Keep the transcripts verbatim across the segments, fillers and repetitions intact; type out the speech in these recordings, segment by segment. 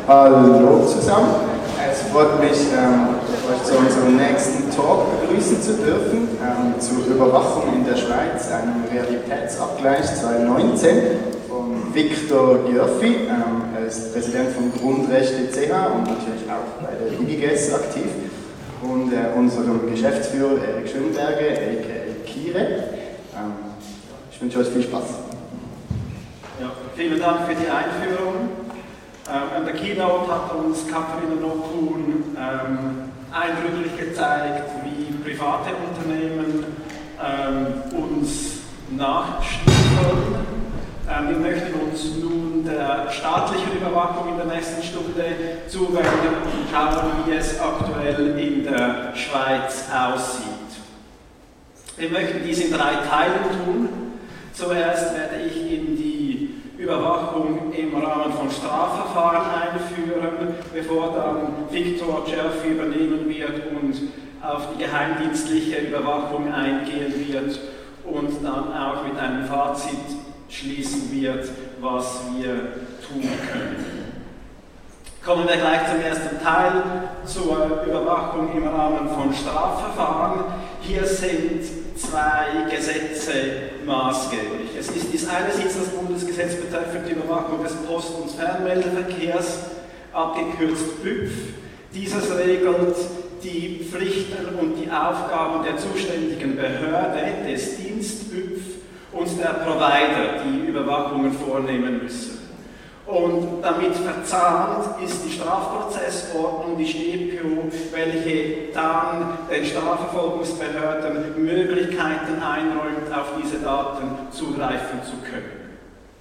Hallo zusammen, es freut mich, ähm, euch zu unserem nächsten Talk begrüßen zu dürfen, ähm, zur Überwachung in der Schweiz, einem Realitätsabgleich zwanzig neunzehn von Viktor Györfi. Ähm, er ist Präsident von Grundrechte punkt c h und natürlich auch bei der I B G E S aktiv. Und äh, unserem Geschäftsführer Erik Schönberger, aka Kire. Ähm, ich wünsche euch viel Spaß. Ja, vielen Dank für die Einführung. Ähm, an der Keynote hat uns Katharina Nokun ähm, eindrücklich gezeigt, wie private Unternehmen ähm, uns nachstiefeln. Ähm, wir möchten uns nun der staatlichen Überwachung in der nächsten Stunde zuwenden und schauen, wie es aktuell in der Schweiz aussieht. Wir möchten dies in drei Teilen tun. Zuerst werde ich in die Überwachung im Rahmen von Strafverfahren einführen, bevor dann Viktor Györfi übernehmen wird und auf die geheimdienstliche Überwachung eingehen wird und dann auch mit einem Fazit schließen wird, was wir tun können. Kommen wir gleich zum ersten Teil, zur Überwachung im Rahmen von Strafverfahren. Hier sind zwei Gesetze maßgeblich. Es ist dies einerseits das Bundesgesetz betreffend die Überwachung des Post- und Fernmeldeverkehrs, abgekürzt B Ü P F. Dieses regelt die Pflichten und die Aufgaben der zuständigen Behörde, des Dienst B Ü P F und der Provider, die Überwachungen vornehmen müssen. Und damit verzahnt ist die Strafprozessordnung, die S T E P O, welche dann den Strafverfolgungsbehörden Möglichkeiten einräumt, auf diese Daten zugreifen zu können.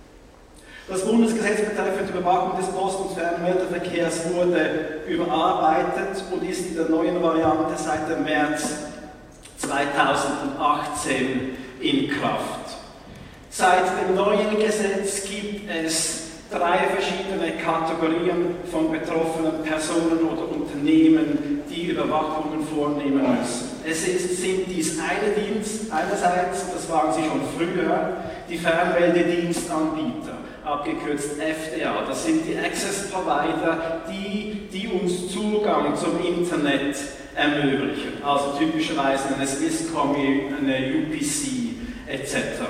Das Bundesgesetz betreffend die Überwachung des Post- und Fernmeldeverkehrs wurde überarbeitet und ist in der neuen Variante seit dem März zweitausendachtzehn in Kraft. Seit dem neuen Gesetz gibt es drei verschiedene Kategorien von betroffenen Personen oder Unternehmen, die Überwachungen vornehmen müssen. Es ist, sind dies eine Dienst, einerseits, das waren sie schon früher, die Fernmeldedienstanbieter, abgekürzt F D A. Das sind die Access Provider, die, die uns Zugang zum Internet ermöglichen. Also typischerweise eine Swisscom, eine U P C et cetera.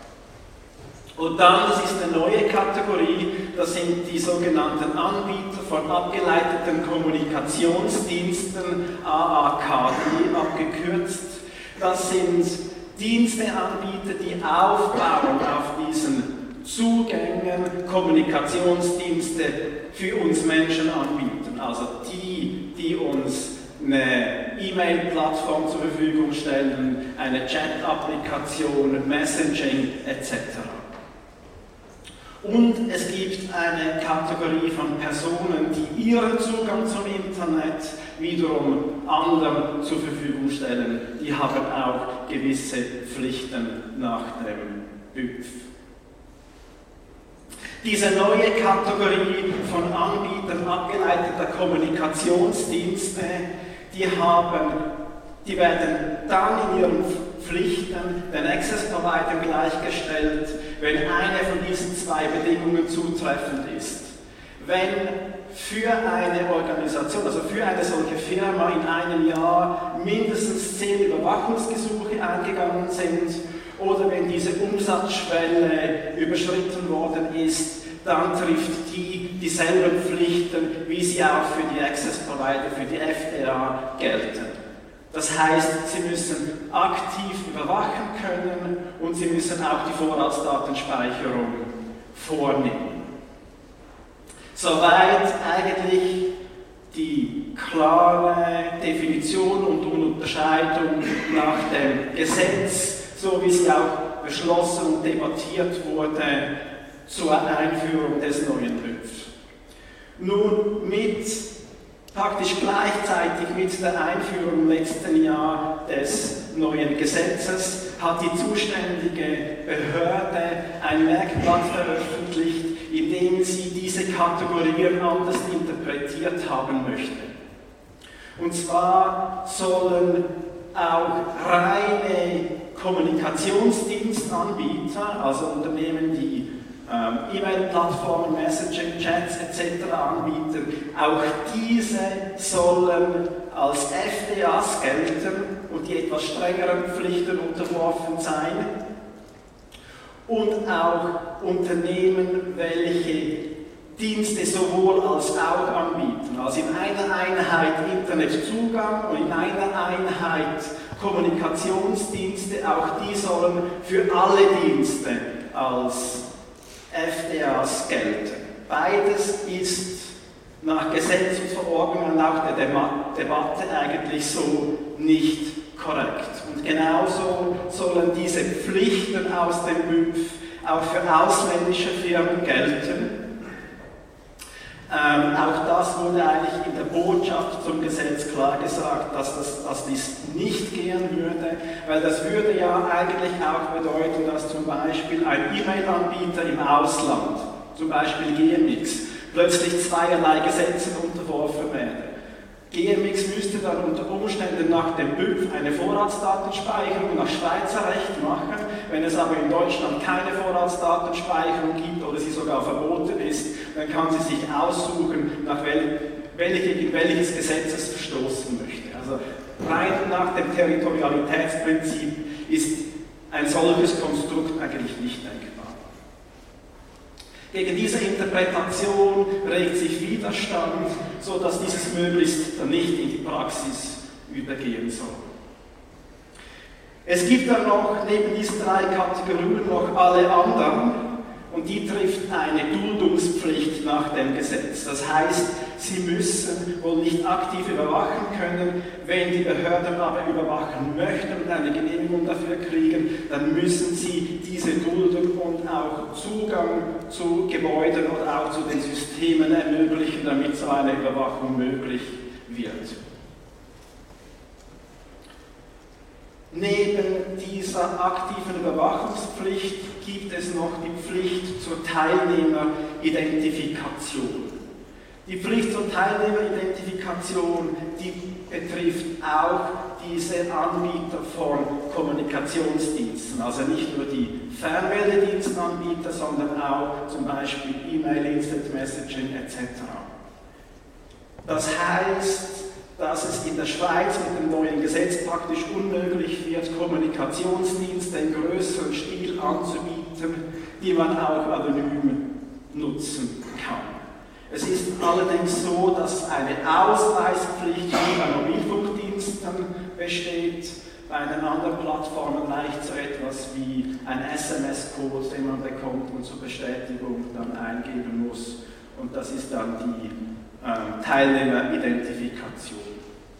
Und dann, das ist eine neue Kategorie, das sind die sogenannten Anbieter von abgeleiteten Kommunikationsdiensten, A A K D abgekürzt. Das sind Diensteanbieter, die aufbauen auf diesen Zugängen Kommunikationsdienste für uns Menschen anbieten. Also die, die uns eine E-Mail-Plattform zur Verfügung stellen, eine Chat-Applikation, Messaging et cetera. Und es gibt eine Kategorie von Personen, die ihren Zugang zum Internet wiederum anderen zur Verfügung stellen. Die haben auch gewisse Pflichten nach dem B Ü P F. Diese neue Kategorie von Anbietern abgeleiteter Kommunikationsdienste, die haben, die werden dann in ihren Pflichten den Access-Providern gleichgestellt, wenn eine von diesen zwei Bedingungen zutreffend ist. Wenn für eine Organisation, also für eine solche Firma in einem Jahr mindestens zehn Überwachungsgesuche eingegangen sind oder wenn diese Umsatzschwelle überschritten worden ist, dann trifft die dieselben Pflichten, wie sie auch für die Access-Provider, für die F D A gelten. Das heißt, sie müssen aktiv überwachen können und sie müssen auch die Vorratsdatenspeicherung vornehmen. Soweit eigentlich die klare Definition und Unterscheidung nach dem Gesetz, so wie sie auch beschlossen und debattiert wurde zur Einführung des neuen B Ü P F. Nun mit praktisch gleichzeitig mit der Einführung im letzten Jahr des neuen Gesetzes hat die zuständige Behörde ein Merkblatt veröffentlicht, in dem sie diese Kategorien anders interpretiert haben möchte. Und zwar sollen auch reine Kommunikationsdienstanbieter, also Unternehmen, die ähm, E-Mail-Plattformen, Messaging, Chats et cetera anbieten, auch diese sollen als F D As gelten und die etwas strengeren Pflichten unterworfen sein. Und auch Unternehmen, welche Dienste sowohl als auch anbieten, also in einer Einheit Internetzugang und in einer Einheit Kommunikationsdienste, auch die sollen für alle Dienste als F D As gelten. Beides ist nach Gesetz und Verordnung und nach der Debatte eigentlich so nicht korrekt. Und genauso sollen diese Pflichten aus dem B Ü P F auch für ausländische Firmen gelten. Ähm, auch das wurde eigentlich in der Botschaft zum Gesetz klar gesagt, dass, das, dass dies nicht gehen würde, weil das würde ja eigentlich auch bedeuten, dass zum Beispiel ein E-Mail-Anbieter im Ausland, zum Beispiel G M X, plötzlich zweierlei Gesetzen unterworfen wäre. G M X müsste dann unter Umständen nach dem B Ü P F eine Vorratsdatenspeicherung nach Schweizer Recht machen. Wenn es aber in Deutschland keine Vorratsdatenspeicherung gibt oder sie sogar verboten ist, dann kann sie sich aussuchen, nach wel welche, in welches Gesetz es verstoßen möchte. Also rein nach dem Territorialitätsprinzip ist ein solches Konstrukt eigentlich nicht denkbar. Gegen diese Interpretation regt sich Widerstand, sodass dieses möglichst dann nicht in die Praxis übergehen soll. Es gibt dann noch neben diesen drei Kategorien noch alle anderen und die trifft eine Duldungspflicht nach dem Gesetz. Das heißt, sie müssen wohl nicht aktiv überwachen können, wenn die Behörden aber überwachen möchten und eine Genehmigung dafür kriegen, dann müssen sie diese Duldung und auch Zugang zu Gebäuden oder auch zu den Systemen ermöglichen, damit so eine Überwachung möglich wird. Neben dieser aktiven Überwachungspflicht gibt es noch die Pflicht zur Teilnehmeridentifikation. Die Pflicht zur Teilnehmeridentifikation, die betrifft auch diese Anbieter von Kommunikationsdiensten, also nicht nur die Fernmeldedienstanbieter, sondern auch zum Beispiel E-Mail, Instant Messaging et cetera. Das heißt, dass es in der Schweiz mit dem neuen Gesetz praktisch unmöglich wird, Kommunikationsdienste in größerem Stil anzubieten, die man auch anonym nutzen kann. Es ist allerdings so, dass eine Ausweispflicht wie bei Mobilfunkdiensten besteht. Bei den anderen Plattformen reicht so etwas wie ein S M S-Code, den man bekommt und zur Bestätigung dann eingeben muss. Und das ist dann die ähm, Teilnehmeridentifikation.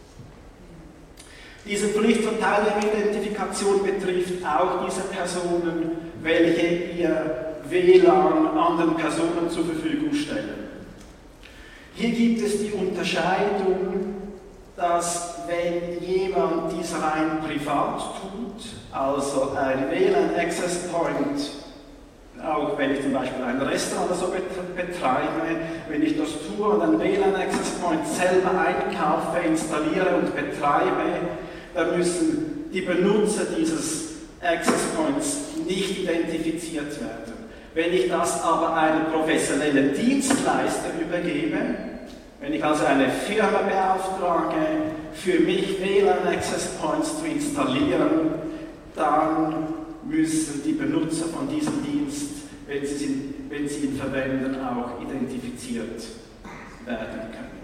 Diese Pflicht zur Teilnehmeridentifikation betrifft auch diese Personen, welche ihr W L A N anderen Personen zur Verfügung stellen. Hier gibt es die Unterscheidung, dass wenn jemand dies rein privat tut, also ein W L A N Access Point, auch wenn ich zum Beispiel ein Restaurant oder so betreibe, wenn ich das tue und ein W L A N Access Point selber einkaufe, installiere und betreibe, dann müssen die Benutzer dieses Access Points nicht identifiziert werden. Wenn ich das aber einem professionellen Dienstleister übergebe, wenn ich also eine Firma beauftrage, für mich W L A N Access Points zu installieren, dann müssen die Benutzer von diesem Dienst, wenn sie, wenn sie ihn verwenden, auch identifiziert werden können.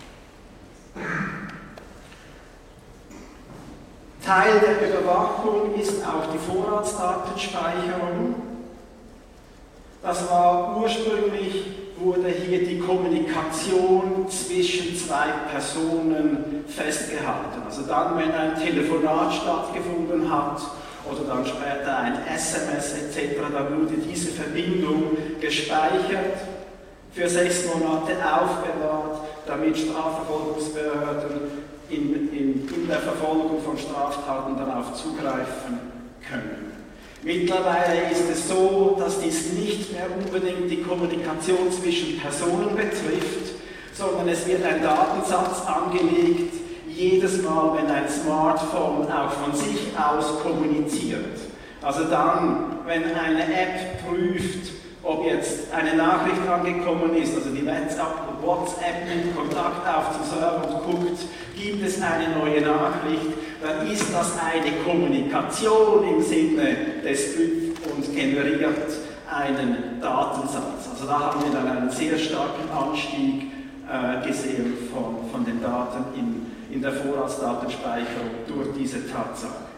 Teil der Überwachung ist auch die Vorratsdatenspeicherung. Das war ursprünglich, wurde hier die Kommunikation zwischen zwei Personen festgehalten. Also dann, wenn ein Telefonat stattgefunden hat oder dann später ein S M S et cetera, dann wurde diese Verbindung gespeichert, für sechs Monate aufbewahrt, damit Strafverfolgungsbehörden in, in, in der Verfolgung von Straftaten darauf zugreifen können. Mittlerweile ist es so, dass dies nicht mehr unbedingt die Kommunikation zwischen Personen betrifft, sondern es wird ein Datensatz angelegt, jedes Mal, wenn ein Smartphone auch von sich aus kommuniziert. Also dann, wenn eine App prüft, ob jetzt eine Nachricht angekommen ist, also die WhatsApp nimmt Kontakt auf zum Server und guckt, gibt es eine neue Nachricht, dann ist das eine Kommunikation im Sinne des Skripts und generiert einen Datensatz. Also da haben wir dann einen sehr starken Anstieg äh, gesehen von, von den Daten in, in der Vorratsdatenspeicherung durch diese Tatsache.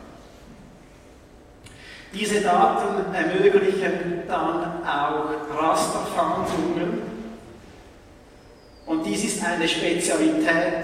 Diese Daten ermöglichen dann auch Rasterfahndungen und dies ist eine Spezialität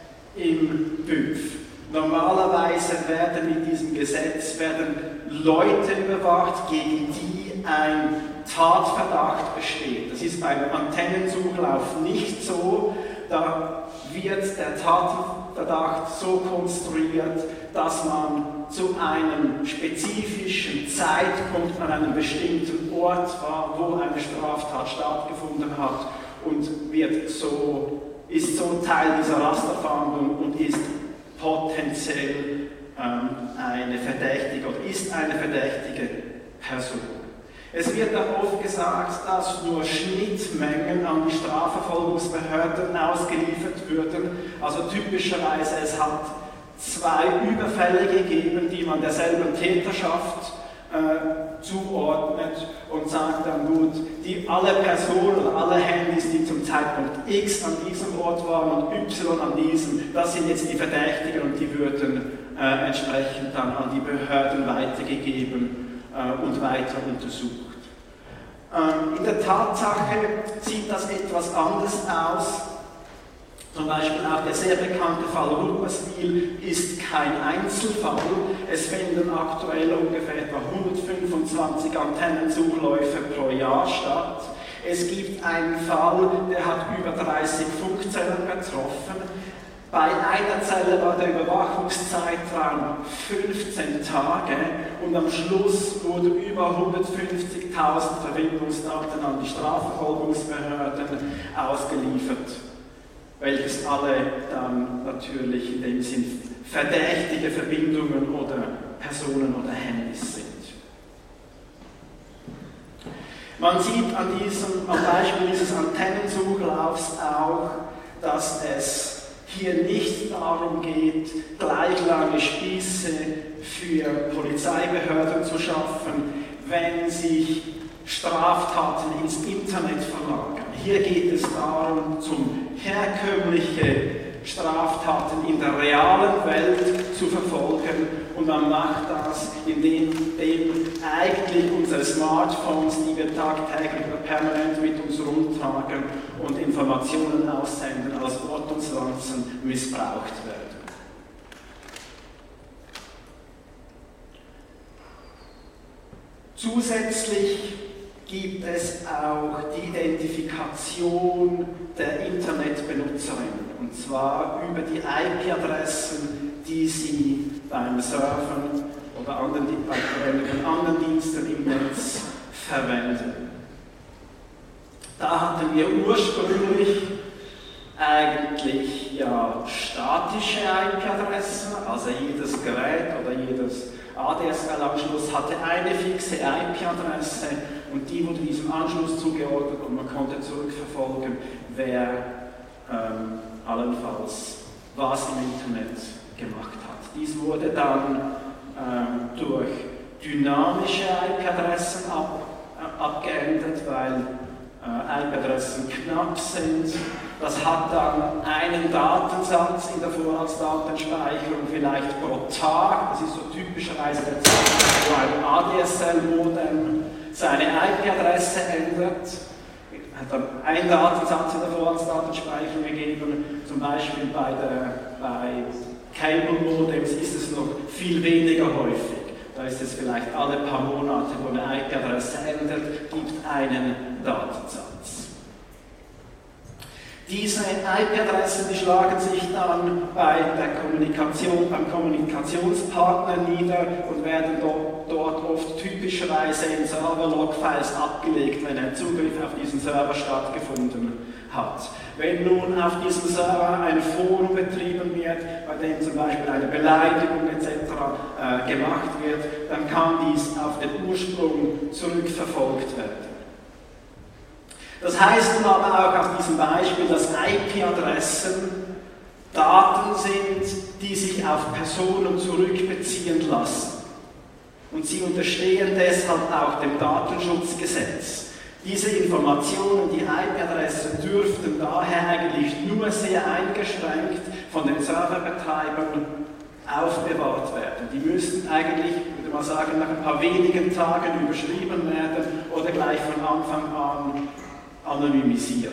im B Ü F. Normalerweise werden mit diesem Gesetz werden Leute überwacht, gegen die ein Tatverdacht besteht. Das ist beim Antennensuchlauf nicht so. Da wird der Tatverdacht so konstruiert, dass man zu einem spezifischen Zeitpunkt an einem bestimmten Ort war, wo eine Straftat stattgefunden hat und wird so, ist so Teil dieser Rasterfahndung und ist potenziell ähm, eine verdächtige oder ist eine verdächtige Person. Es wird dann oft gesagt, dass nur Schnittmengen an die Strafverfolgungsbehörden ausgeliefert würden. Also typischerweise es hat zwei Überfälle gegeben, die man derselben Täterschaft äh, zuordnet und sagt dann gut, die alle Personen, alle Handys, die zum Zeitpunkt X an diesem Ort waren und Y an diesem, das sind jetzt die Verdächtigen und die würden äh, entsprechend dann an die Behörden weitergegeben und weiter untersucht. Ähm, in der Tatsache sieht das etwas anders aus. Zum Beispiel auch der sehr bekannte Fall Rupperswil ist kein Einzelfall. Es finden aktuell ungefähr etwa hundertfünfundzwanzig Antennensuchläufe pro Jahr statt. Es gibt einen Fall, der hat über dreißig Funkzellen betroffen. Bei einer Zelle war der Überwachungszeitraum fünfzehn Tage und am Schluss wurden über hundertfünfzigtausend Verbindungsdaten an die Strafverfolgungsbehörden ausgeliefert, welches alle dann natürlich in dem Sinn verdächtige Verbindungen oder Personen oder Handys sind. Man sieht an diesem, am Beispiel dieses Antennensuchlaufs auch, dass es hier nicht darum geht, gleich lange Spieße für Polizeibehörden zu schaffen, wenn sich Straftaten ins Internet verlagern. Hier geht es darum, zum herkömmliche Straftaten in der realen Welt zu verfolgen und man macht das, indem dem eigentlich unsere Smartphones, die wir tagtäglich oder permanent mit uns rumtragen und Informationen aussenden, als Ortungslanzen missbraucht werden. Zusätzlich gibt es auch die Identifikation der Internetbenutzerinnen, und zwar über die I P-Adressen, die sie beim Surfen oder anderen, bei verwendeten anderen Diensten im Netz verwenden. Da hatten wir ursprünglich eigentlich ja statische I P-Adressen, also jedes Gerät oder jedes A D S L-Anschluss hatte eine fixe I P-Adresse und die wurde diesem Anschluss zugeordnet und man konnte zurückverfolgen, wer ähm, allenfalls was im Internet gemacht hat. Dies wurde dann ähm, durch dynamische I P-Adressen ab, äh, abgeändert, weil äh, I P-Adressen knapp sind. Das hat dann einen Datensatz in der Vorratsdatenspeicherung vielleicht pro Tag. Das ist so typischerweise der Zeitpunkt, wo ein A D S L-Modem seine I P-Adresse ändert. Es hat dann einen Datensatz in der Vorratsdatenspeicherung gegeben. Zum Beispiel bei, der, bei Cable-Modems ist es noch viel weniger häufig. Da ist es vielleicht alle paar Monate, wo eine I P-Adresse ändert, gibt einen Datensatz. Diese I P-Adressen, die schlagen sich dann bei der Kommunikation, beim Kommunikationspartner nieder und werden dort, dort oft typischerweise in Server-Log-Files abgelegt, wenn ein Zugriff auf diesen Server stattgefunden hat. Wenn nun auf diesem Server ein Forum betrieben wird, bei dem zum Beispiel eine Beleidigung et cetera äh, gemacht wird, dann kann dies auf den Ursprung zurückverfolgt werden. Das heißt nun aber auch aus diesem Beispiel, dass I P-Adressen Daten sind, die sich auf Personen zurückbeziehen lassen. Und sie unterstehen deshalb auch dem Datenschutzgesetz. Diese Informationen, die I P-Adressen, dürften daher eigentlich nur sehr eingeschränkt von den Serverbetreibern aufbewahrt werden. Die müssten eigentlich, würde man sagen, nach ein paar wenigen Tagen überschrieben werden oder gleich von Anfang an anonymisiert.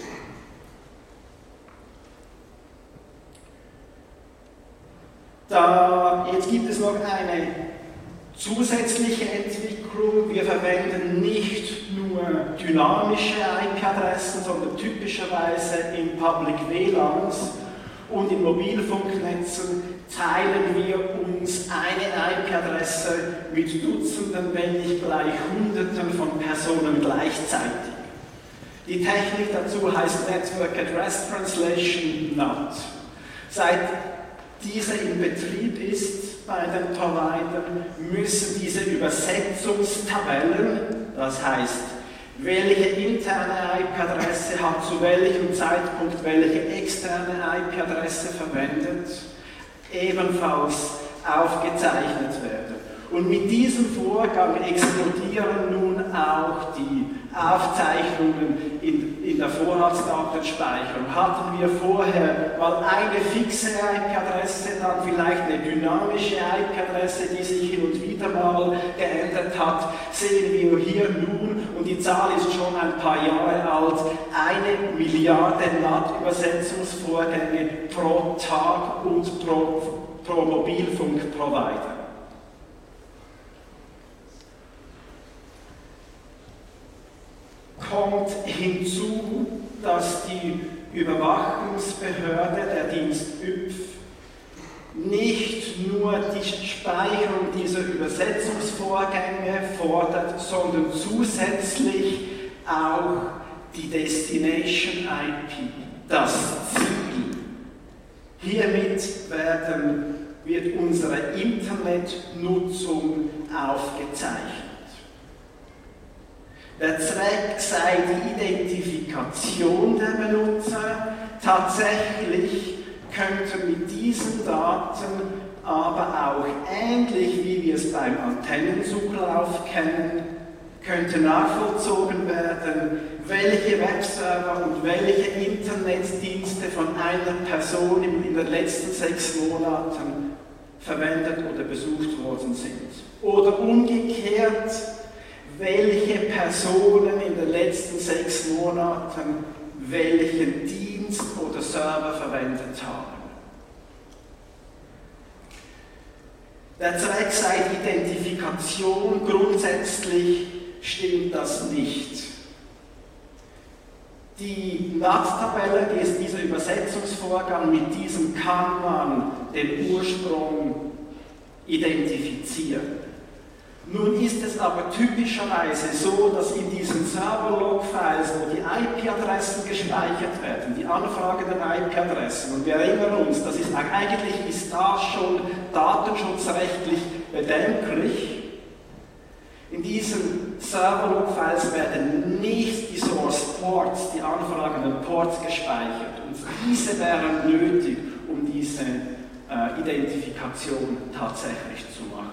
Da, jetzt gibt es noch eine zusätzliche Entwicklung. Wir verwenden nicht nur dynamische I P-Adressen, sondern typischerweise in Public W LANs und in Mobilfunknetzen teilen wir uns eine I P-Adresse mit Dutzenden, wenn nicht gleich Hunderten von Personen gleichzeitig. Die Technik dazu heißt Network Address Translation N A T. Seit diese in Betrieb ist bei den Providern, müssen diese Übersetzungstabellen, das heißt, welche interne I P-Adresse hat zu welchem Zeitpunkt welche externe I P-Adresse verwendet, ebenfalls aufgezeichnet werden. Und mit diesem Vorgang explodieren nun auch die Aufzeichnungen in, in der Vorratsdatenspeicherung. Hatten wir vorher mal eine fixe I P-Adresse, dann vielleicht eine dynamische I P-Adresse, die sich hin und wieder mal geändert hat, sehen wir hier nun, und die Zahl ist schon ein paar Jahre alt, eine Milliarde N A T-Übersetzungsvorgänge pro Tag und pro, pro Mobilfunkprovider. Kommt hinzu, dass die Überwachungsbehörde, der Dienst Ü P F, nicht nur die Speicherung dieser Übersetzungsvorgänge fordert, sondern zusätzlich auch die Destination I P, das Ziel. Hiermit werden, wird unsere Internetnutzung aufgezeichnet. Der Zweck sei die Identifikation der Benutzer. Tatsächlich könnten mit diesen Daten aber auch ähnlich wie wir es beim Antennenzuglauf kennen, könnte nachvollzogen werden, welche Webserver und welche Internetdienste von einer Person in den letzten sechs Monaten verwendet oder besucht worden sind. Oder umgekehrt, welche Personen in den letzten sechs Monaten welchen Dienst oder Server verwendet haben. Der Zweck sei die Identifikation, grundsätzlich stimmt das nicht. Die N A T-Tabelle, die ist dieser Übersetzungsvorgang, mit diesem kann man den Ursprung identifizieren. Nun ist es aber typischerweise so, dass in diesen Server-Log-Files, wo die I P-Adressen gespeichert werden, die anfragenden I P-Adressen, und wir erinnern uns, das ist, eigentlich ist das schon datenschutzrechtlich bedenklich, in diesen Server-Log-Files werden nicht die Source-Ports, die anfragenden Ports gespeichert, und diese wären nötig, um diese äh, Identifikation tatsächlich zu machen.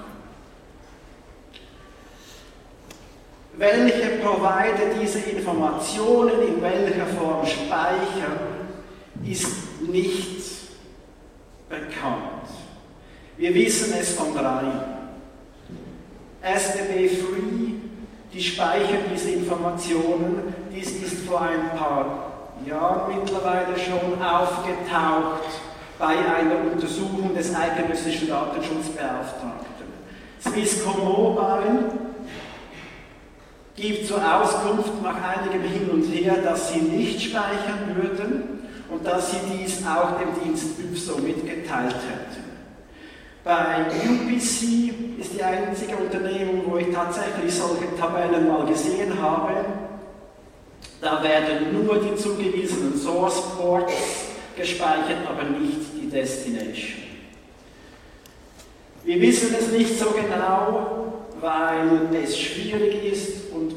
Welche Provider diese Informationen in welcher Form speichern, ist nicht bekannt. Wir wissen es von drei. S D B Free, die speichern diese Informationen. Dies ist vor ein paar Jahren mittlerweile schon aufgetaucht bei einer Untersuchung des eidgenössischen Datenschutzbeauftragten. Swisscom Mobile gibt zur Auskunft nach einigem Hin und Her, dass sie nicht speichern würden und dass sie dies auch dem Dienst Ü P F so mitgeteilt hätten. Bei U P C ist die einzige Unternehmung, wo ich tatsächlich solche Tabellen mal gesehen habe. Da werden nur die zugewiesenen Source Ports gespeichert, aber nicht die Destination. Wir wissen es nicht so genau, weil es schwierig ist und man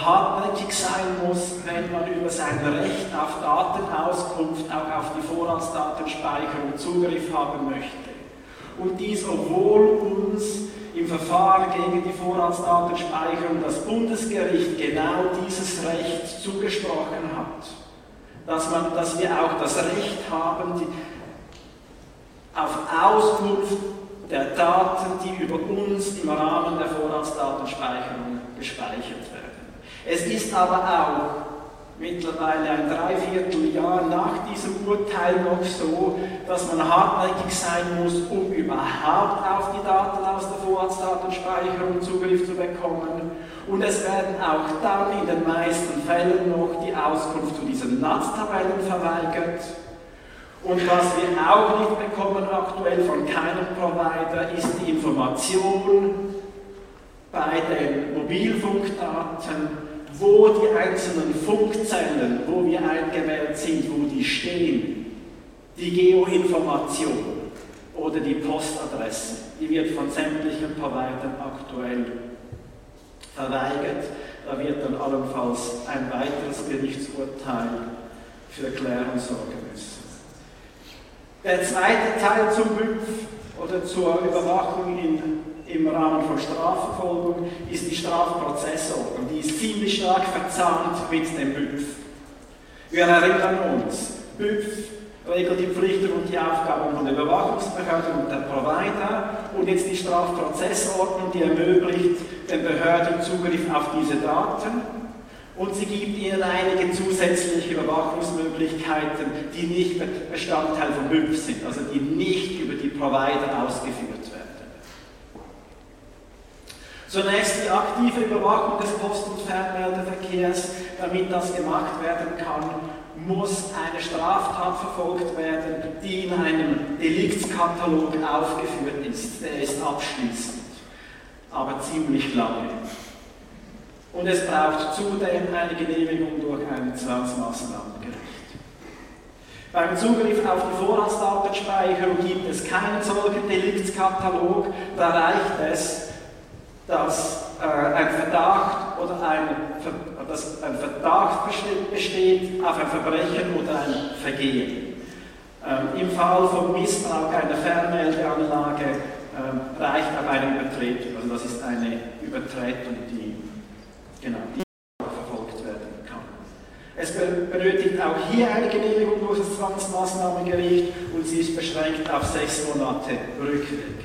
hartnäckig sein muss, wenn man über sein Recht auf Datenauskunft, auch auf die Vorratsdatenspeicherung Zugriff haben möchte. Und dies, obwohl uns im Verfahren gegen die Vorratsdatenspeicherung das Bundesgericht genau dieses Recht zugesprochen hat. Dass, man, dass wir auch das Recht haben, die, auf Auskunft der Daten, die über uns im Rahmen der Vorratsdatenspeicherung gespeichert werden. Es ist aber auch mittlerweile ein Dreivierteljahr nach diesem Urteil noch so, dass man hartnäckig sein muss, um überhaupt auf die Daten aus der Vorratsdatenspeicherung Zugriff zu bekommen. Und es werden auch dann in den meisten Fällen noch die Auskunft zu diesen N A Z-Tabellen verweigert. Und was wir auch nicht bekommen aktuell von keinem Provider, ist die Information bei den Mobilfunkdaten, wo die einzelnen Funkzellen, wo wir eingewählt sind, wo die stehen, die Geoinformation oder die Postadresse, die wird von sämtlichen Providern aktuell verweigert. Da wird dann allenfalls ein weiteres Gerichtsurteil für Klärung sorgen müssen. Der zweite Teil zum B Ü P oder zur Überwachung in im Rahmen von Strafverfolgung ist die Strafprozessordnung. Die ist ziemlich stark verzahnt mit dem B Ü P. Wir erinnern uns, B Ü P regelt die Pflichten und die Aufgaben von der Überwachungsbehörde und der Provider und jetzt die Strafprozessordnung, die ermöglicht den Behörden Zugriff auf diese Daten und sie gibt ihnen einige zusätzliche Überwachungsmöglichkeiten, die nicht Bestandteil von B Ü P sind, also die nicht über die Provider ausgeführt werden. Zunächst die aktive Überwachung des Post- und Fernmeldeverkehrs. Damit das gemacht werden kann, muss eine Straftat verfolgt werden, die in einem Deliktskatalog aufgeführt ist. Der ist abschließend, aber ziemlich lange. Und es braucht zudem eine Genehmigung durch ein Zwangsmaßnahmengericht. Beim Zugriff auf die Vorratsdatenspeicherung gibt es keinen solchen Deliktskatalog, da reicht es, dass äh, ein Verdacht oder ein, dass ein Verdacht besteht auf ein Verbrechen oder ein Vergehen. Ähm, Im Fall von Missbrauch einer Fernmeldeanlage ähm, reicht auch eine Übertretung, also das ist eine Übertretung, die, genau, die verfolgt werden kann. Es benötigt auch hier eine Genehmigung durch das Zwangsmaßnahmengericht und sie ist beschränkt auf sechs Monate rückwirkend.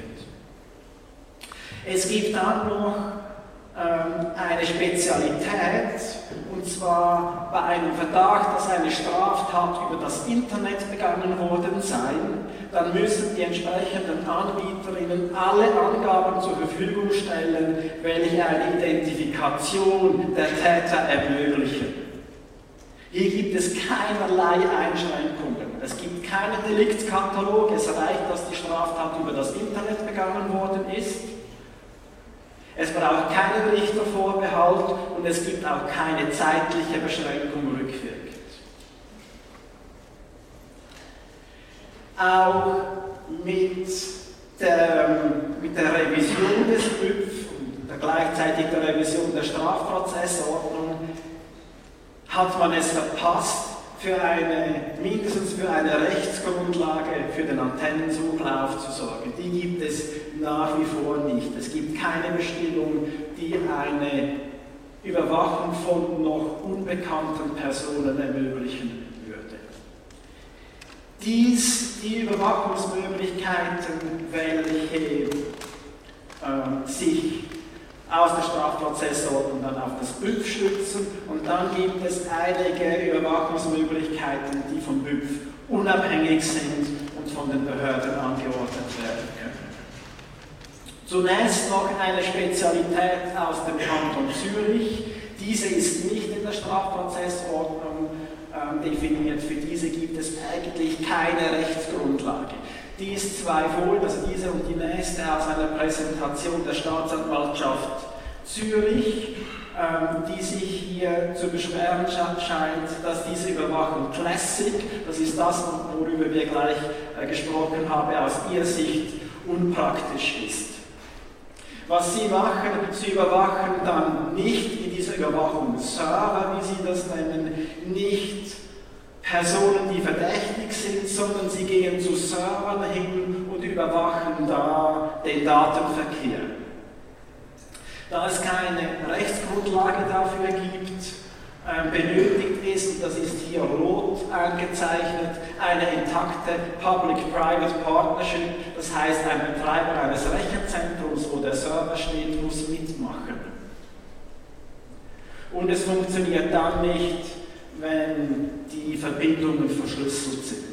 Es gibt dann noch ähm, eine Spezialität, und zwar bei einem Verdacht, dass eine Straftat über das Internet begangen worden sei, dann müssen die entsprechenden Anbieterinnen alle Angaben zur Verfügung stellen, welche eine Identifikation der Täter ermöglichen. Hier gibt es keinerlei Einschränkungen. Es gibt keinen Deliktskatalog, es reicht, dass die Straftat über das Internet begangen worden ist. Es braucht keinen Richtervorbehalt und es gibt auch keine zeitliche Beschränkung rückwirkend. Auch mit der, mit der Revision des B Ü P und der gleichzeitig der Revision der Strafprozessordnung hat man es verpasst, für eine, mindestens für eine Rechtsgrundlage für den Antennensuchlauf zu sorgen. Die gibt es nach wie vor nicht. Es gibt keine Bestimmung, die eine Überwachung von noch unbekannten Personen ermöglichen würde. Dies, die Überwachungsmöglichkeiten, welche äh, sich aus der Strafprozessordnung dann auf das B Ü P stützen und dann gibt es einige Überwachungsmöglichkeiten, die vom B Ü P unabhängig sind und von den Behörden angeordnet werden können. Zunächst noch eine Spezialität aus dem Kanton Zürich. Diese ist nicht in der Strafprozessordnung ähm, definiert. Für diese gibt es eigentlich keine Rechtsgrundlage. Dies zwei Folien, also diese und die nächste, aus einer Präsentation der Staatsanwaltschaft Zürich, ähm, die sich hier zu beschweren scheint, dass diese Überwachung Classic, das ist das, worüber wir gleich äh, gesprochen haben, aus ihrer Sicht unpraktisch ist. Was sie machen, sie überwachen dann nicht in dieser dieser Überwachung Server, wie sie das nennen, nicht Personen, die verdächtig sind, sondern sie gehen zu Servern hin und überwachen da den Datenverkehr. Da es keine Rechtsgrundlage dafür gibt, ähm, benötigt ist, und das ist hier rot eingezeichnet, eine intakte Public-Private Partnership, das heißt, ein Betreiber eines Rechenzentrums, wo der Server steht, muss mitmachen. Und es funktioniert dann nicht, wenn die Verbindungen verschlüsselt sind.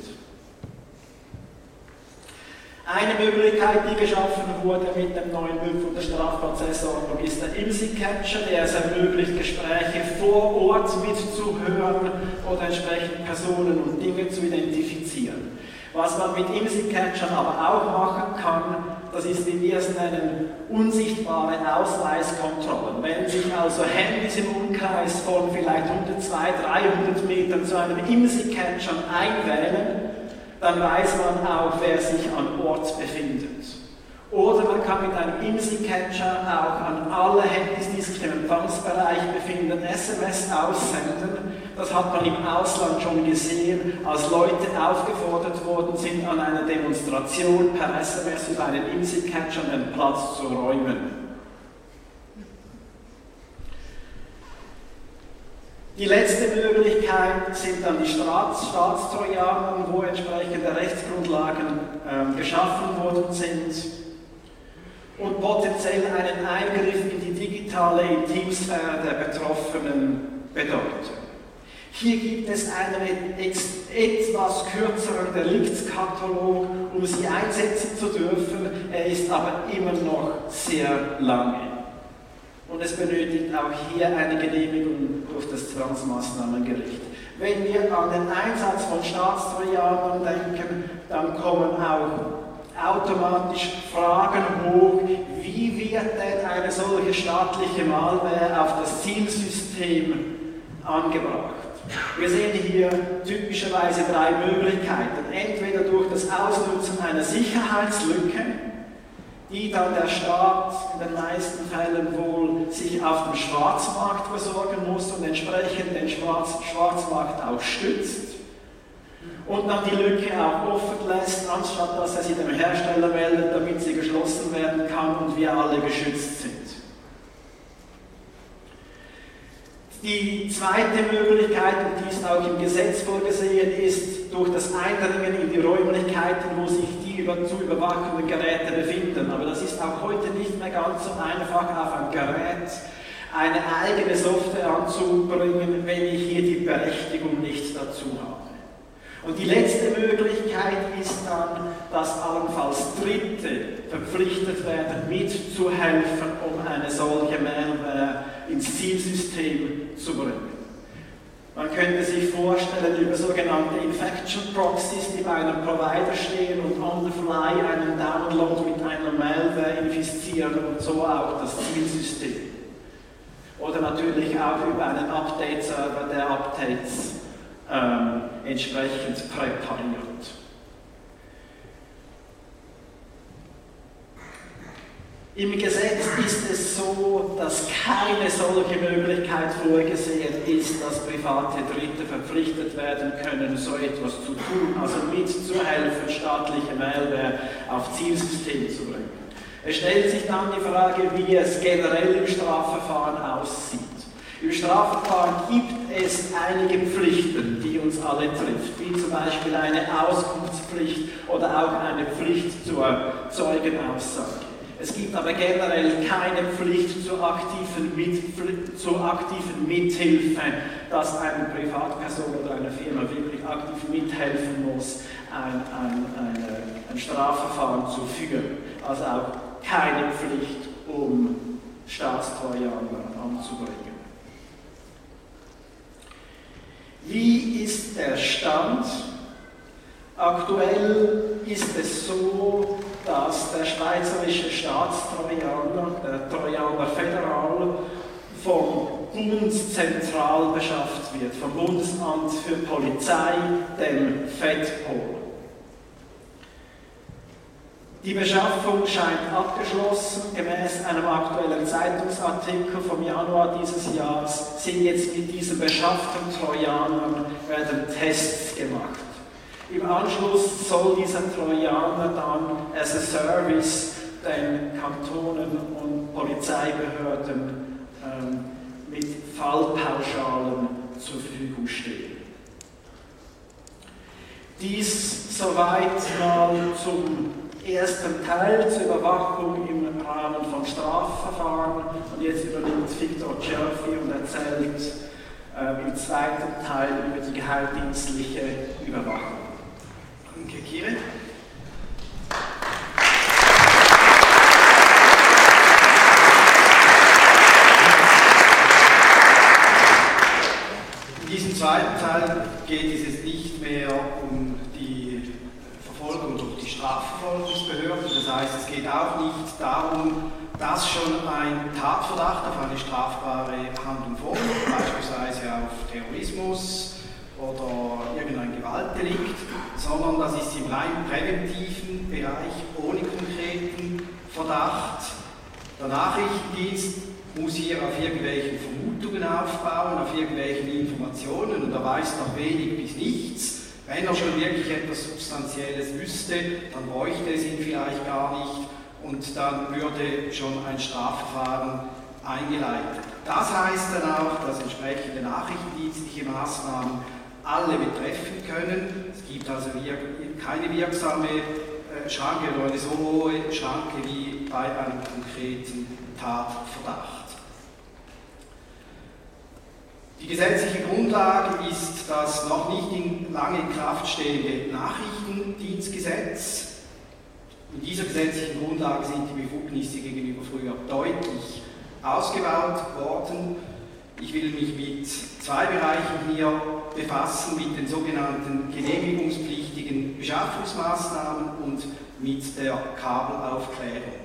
Eine Möglichkeit, die geschaffen wurde mit dem neuen Bündel der Strafprozessordnung, ist der IMSI-Catcher, der es ermöglicht, Gespräche vor Ort mitzuhören oder entsprechend Personen und Dinge zu identifizieren. Was man mit IMSI-Catchern aber auch machen kann, das ist, wie wir es nennen, unsichtbare Ausweiskontrollen. Wenn sich also Handys im Umkreis von vielleicht hundert, zweihundert, dreihundert Metern zu einem IMSI-Catcher einwählen, dann weiß man auch, wer sich an Ort befindet. Oder man kann mit einem IMSI-Catcher auch an alle Handys, die sich im Empfangsbereich befinden, S M S aussenden. Das hat man im Ausland schon gesehen, als Leute aufgefordert worden sind, an einer Demonstration per S M S über einen IMSI-Catcher den Platz zu räumen. Die letzte Möglichkeit sind dann die Staats Staatstrojaner, wo entsprechende Rechtsgrundlagen äh, geschaffen worden sind und potenziell einen Eingriff in die digitale Intimsphäre der Betroffenen bedeuten. Hier gibt es einen etwas kürzeren Deliktskatalog, um sie einsetzen zu dürfen. Er ist aber immer noch sehr lange. Und es benötigt auch hier eine Genehmigung durch das Zwangsmaßnahmengericht. Wenn wir an den Einsatz von Staatstrojanern denken, dann kommen auch automatisch Fragen hoch, wie wird denn eine solche staatliche Malware auf das Zielsystem angebracht? Wir sehen hier typischerweise drei Möglichkeiten. Entweder durch das Ausnutzen einer Sicherheitslücke, die dann der Staat in den meisten Fällen wohl sich auf dem Schwarzmarkt versorgen muss und entsprechend den Schwarz Schwarzmarkt auch stützt und dann die Lücke auch offen lässt, anstatt dass er sie dem Hersteller meldet, damit sie geschlossen werden kann und wir alle geschützt sind. Die zweite Möglichkeit, und die ist auch im Gesetz vorgesehen, ist durch das Eindringen in die Räumlichkeiten, wo sich die über, zu überwachenden Geräte befinden. Aber das ist auch heute nicht mehr ganz so einfach, auf ein Gerät eine eigene Software anzubringen, wenn ich hier die Berechtigung nicht dazu habe. Und die letzte Möglichkeit ist dann, dass allenfalls Dritte verpflichtet werden, mitzuhelfen, um eine solche Malware ins Zielsystem zu bringen. Man könnte sich vorstellen, über sogenannte Infection Proxies, die bei einem Provider stehen und on the fly einen Download mit einer Malware infizieren und so auch das Zielsystem. Oder natürlich auch über einen Update-Server, der Updates ähm, entsprechend präpariert. Im Gesetz ist es so, dass keine solche Möglichkeit vorgesehen ist, dass private Dritte verpflichtet werden können, so etwas zu tun, also mitzuhelfen, staatliche Malware auf Zielsystem zu bringen. Es stellt sich dann die Frage, wie es generell im Strafverfahren aussieht. Im Strafverfahren gibt es einige Pflichten, die uns alle trifft, wie zum Beispiel eine Auskunftspflicht oder auch eine Pflicht zur Zeugenaussage. Es gibt aber generell keine Pflicht zur aktiven, Mit, zur aktiven Mithilfe, dass eine Privatperson oder eine Firma wirklich aktiv mithelfen muss, ein, ein, eine, ein Strafverfahren zu führen. Also auch keine Pflicht, um Staatstrojaner anzubringen. Wie ist der Stand? Aktuell ist es so, dass der schweizerische Staatstrojaner, der Trojaner Federal, vom Bund zentral beschafft wird, vom Bundesamt für Polizei, dem FEDPOL. Die Beschaffung scheint abgeschlossen. Gemäß einem aktuellen Zeitungsartikel vom Januar dieses Jahres sind jetzt mit diesen beschafften Trojanern werden Tests gemacht. Im Anschluss soll dieser Trojaner dann as a Service den Kantonen und Polizeibehörden ähm, mit Fallpauschalen zur Verfügung stehen. Dies soweit mal zum ersten Teil zur Überwachung im Rahmen von Strafverfahren. Und jetzt übernimmt Victor Cerfi und erzählt äh, im zweiten Teil über die geheimdienstliche Überwachung. Danke, Kire. In diesem zweiten Teil geht es jetzt nicht mehr um die Verfolgung durch die Strafverfolgungsbehörden. Das heißt, es geht auch nicht darum, dass schon ein Tatverdacht auf eine strafbare Handlung vorliegt, beispielsweise auf Terrorismus oder irgendein Gewaltdelikt, sondern das ist im rein präventiven Bereich ohne konkreten Verdacht. Der Nachrichtendienst muss hier auf irgendwelchen Vermutungen aufbauen, auf irgendwelchen Informationen, und er weiß noch wenig bis nichts. Wenn er schon wirklich etwas Substanzielles wüsste, dann bräuchte es ihn vielleicht gar nicht und dann würde schon ein Strafverfahren eingeleitet. Das heißt dann auch, dass entsprechende nachrichtendienstliche Maßnahmen alle betreffen können. Es gibt also keine wirksame Schranke oder eine so hohe Schranke wie bei einem konkreten Tatverdacht. Die gesetzliche Grundlage ist das noch nicht in lange in Kraft stehende Nachrichtendienstgesetz. In dieser gesetzlichen Grundlage sind die Befugnisse gegenüber früher deutlich ausgebaut worden. Ich will mich mit zwei Bereichen hier befassen, mit den sogenannten genehmigungspflichtigen Beschaffungsmaßnahmen und mit der Kabelaufklärung.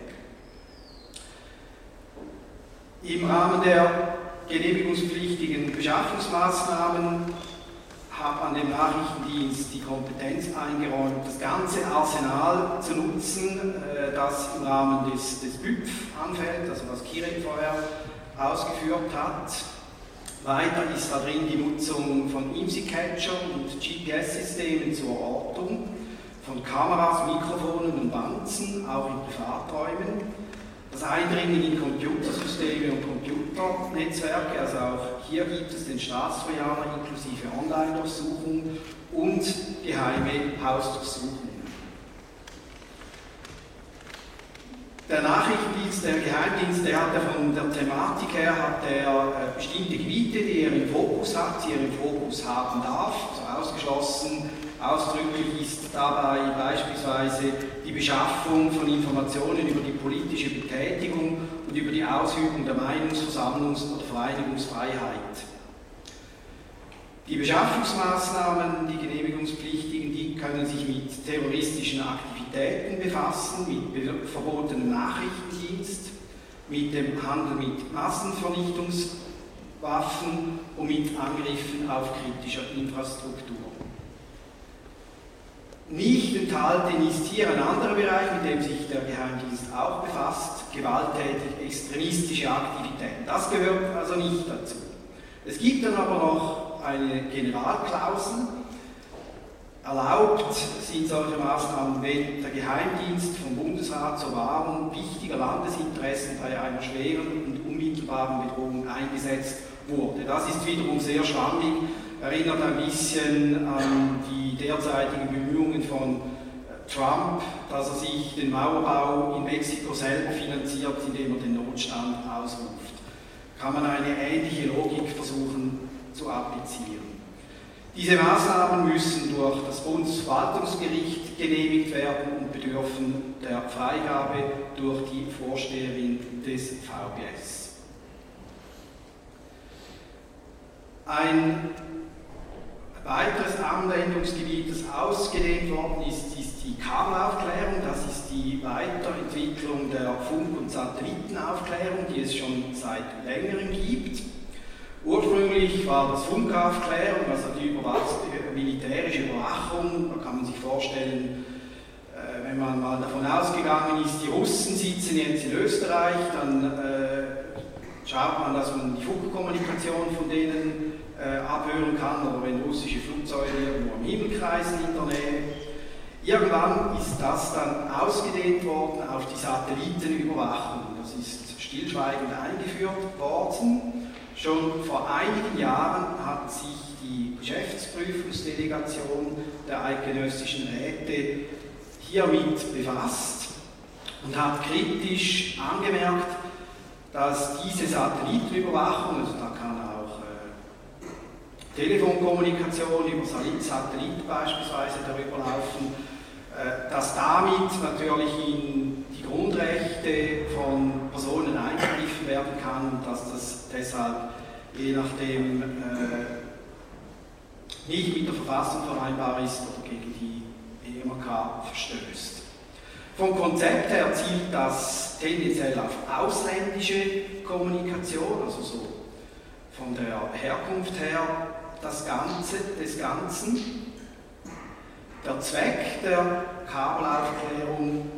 Im Rahmen der genehmigungspflichtigen Beschaffungsmaßnahmen hat man dem Nachrichtendienst die Kompetenz eingeräumt, das ganze Arsenal zu nutzen, das im Rahmen des, des B Ü P F anfällt, also was Kire vorher ausgeführt hat. Weiter ist da drin die Nutzung von IMSI-Catchern und G P S-Systemen zur Ortung, von Kameras, Mikrofonen und Wanzen, auch in Privaträumen. Das Eindringen in Computersysteme und Computernetzwerke, also auch hier gibt es den Staatstrojaner inklusive Online-Durchsuchung und geheime Hausdurchsuchungen. Der Nachrichtendienst, der Geheimdienst, der hat ja von der Thematik her hat der bestimmte Gebiete, die er im Fokus hat, die er im Fokus haben darf, also ausgeschlossen. Ausdrücklich ist dabei beispielsweise die Beschaffung von Informationen über die politische Betätigung und über die Ausübung der Meinungs-, Versammlungs- oder Vereinigungsfreiheit. Die Beschaffungsmaßnahmen, die genehmigungspflichtigen, die können sich mit terroristischen Aktivitäten befassen, mit verbotenem Nachrichtendienst, mit dem Handel mit Massenvernichtungswaffen und mit Angriffen auf kritische Infrastruktur. Nicht enthalten ist hier ein anderer Bereich, mit dem sich der Geheimdienst auch befasst, gewalttätig extremistische Aktivitäten. Das gehört also nicht dazu. Es gibt dann aber noch eine Generalklausel. Erlaubt sind solche Maßnahmen, wenn der Geheimdienst vom Bundesrat zur Wahrung wichtiger Landesinteressen bei einer schweren und unmittelbaren Bedrohung eingesetzt wurde. Das ist wiederum sehr schwammig, erinnert ein bisschen an die derzeitigen Bemühungen von Trump, dass er sich den Mauerbau in Mexiko selber finanziert, indem er den Notstand ausruft. Kann man eine ähnliche Logik versuchen zu applizieren. Diese Maßnahmen müssen durch das Bundesverwaltungsgericht genehmigt werden und bedürfen der Freigabe durch die Vorsteherin des V B S. Ein weiteres Anwendungsgebiet, das ausgedehnt worden ist, ist die Kabelaufklärung. Das ist die Weiterentwicklung der Funk- und Satellitenaufklärung, die es schon seit längerem gibt. Ursprünglich war das Funkaufklärung, also die militärische Überwachung. Da kann man sich vorstellen, wenn man mal davon ausgegangen ist, die Russen sitzen jetzt in Österreich, dann äh, schaut man, dass man die Funkkommunikation von denen äh, abhören kann, oder wenn russische Flugzeuge irgendwo am Himmel kreisen in der Nähe. Irgendwann ist das dann ausgedehnt worden auf die Satellitenüberwachung. Das ist stillschweigend eingeführt worden. Schon vor einigen Jahren hat sich die Geschäftsprüfungsdelegation der eidgenössischen Räte hiermit befasst und hat kritisch angemerkt, dass diese Satellitenüberwachung, also da kann auch äh, Telefonkommunikation über Satellit beispielsweise darüber laufen, äh, dass damit natürlich in die Grundrechte von Personen eingegriffen werden kann und dass das deshalb je nachdem äh, nicht mit der Verfassung vereinbar ist oder gegen die E M A K verstößt. Vom Konzept her zielt das tendenziell auf ausländische Kommunikation, also so von der Herkunft her das Ganze, des Ganzen. Der Zweck der Kabelaufklärung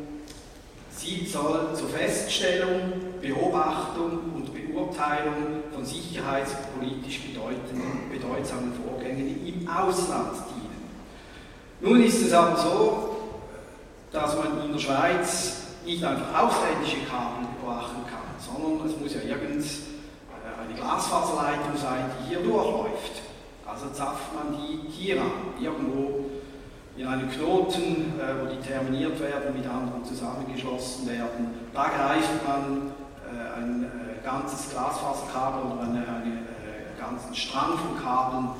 soll zur Feststellung, Beobachtung und Beurteilung von sicherheitspolitisch bedeutsamen Vorgängen im Ausland dienen. Nun ist es aber so, dass man in der Schweiz nicht einfach ausländische Kabel überwachen kann, sondern es muss ja irgendeine Glasfaserleitung sein, die hier durchläuft. Also zapft man die hier an, irgendwo in einem Knoten, äh, wo die terminiert werden, mit anderen zusammengeschlossen werden. Da greift man äh, ein äh, ganzes Glasfaserkabel oder einen eine, äh, ganzen Strang von Kabeln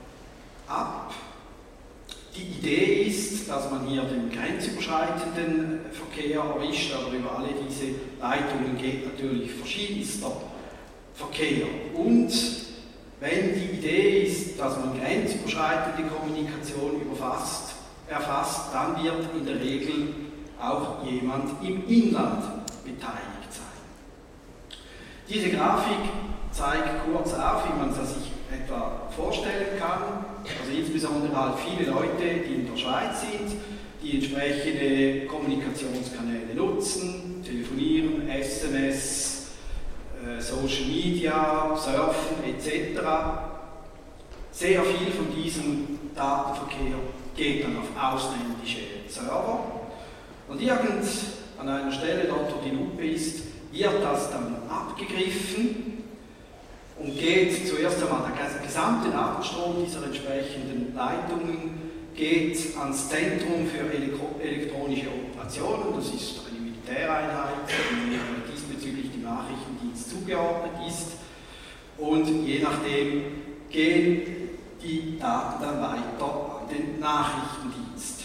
ab. Die Idee ist, dass man hier den grenzüberschreitenden Verkehr erwischt, aber über alle diese Leitungen geht natürlich verschiedenster Verkehr. Und wenn die Idee ist, dass man grenzüberschreitende Kommunikation überfasst, erfasst, dann wird in der Regel auch jemand im Inland beteiligt sein. Diese Grafik zeigt kurz auf, wie man es sich etwa vorstellen kann. Also insbesondere halt viele Leute, die in der Schweiz sind, die entsprechende Kommunikationskanäle nutzen, telefonieren, S M S, äh, Social Media, Surfen et cetera. Sehr viel von diesem Datenverkehr geht dann auf ausländische Server und irgend an einer Stelle dort, wo die Lupe ist, wird das dann abgegriffen und geht zuerst einmal der gesamte Datenstrom dieser entsprechenden Leitungen geht ans Zentrum für elektronische Operationen, das ist eine Militäreinheit, die diesbezüglich dem Nachrichtendienst zugeordnet ist, und je nachdem gehen die Daten dann weiter an den Nachrichtendienst.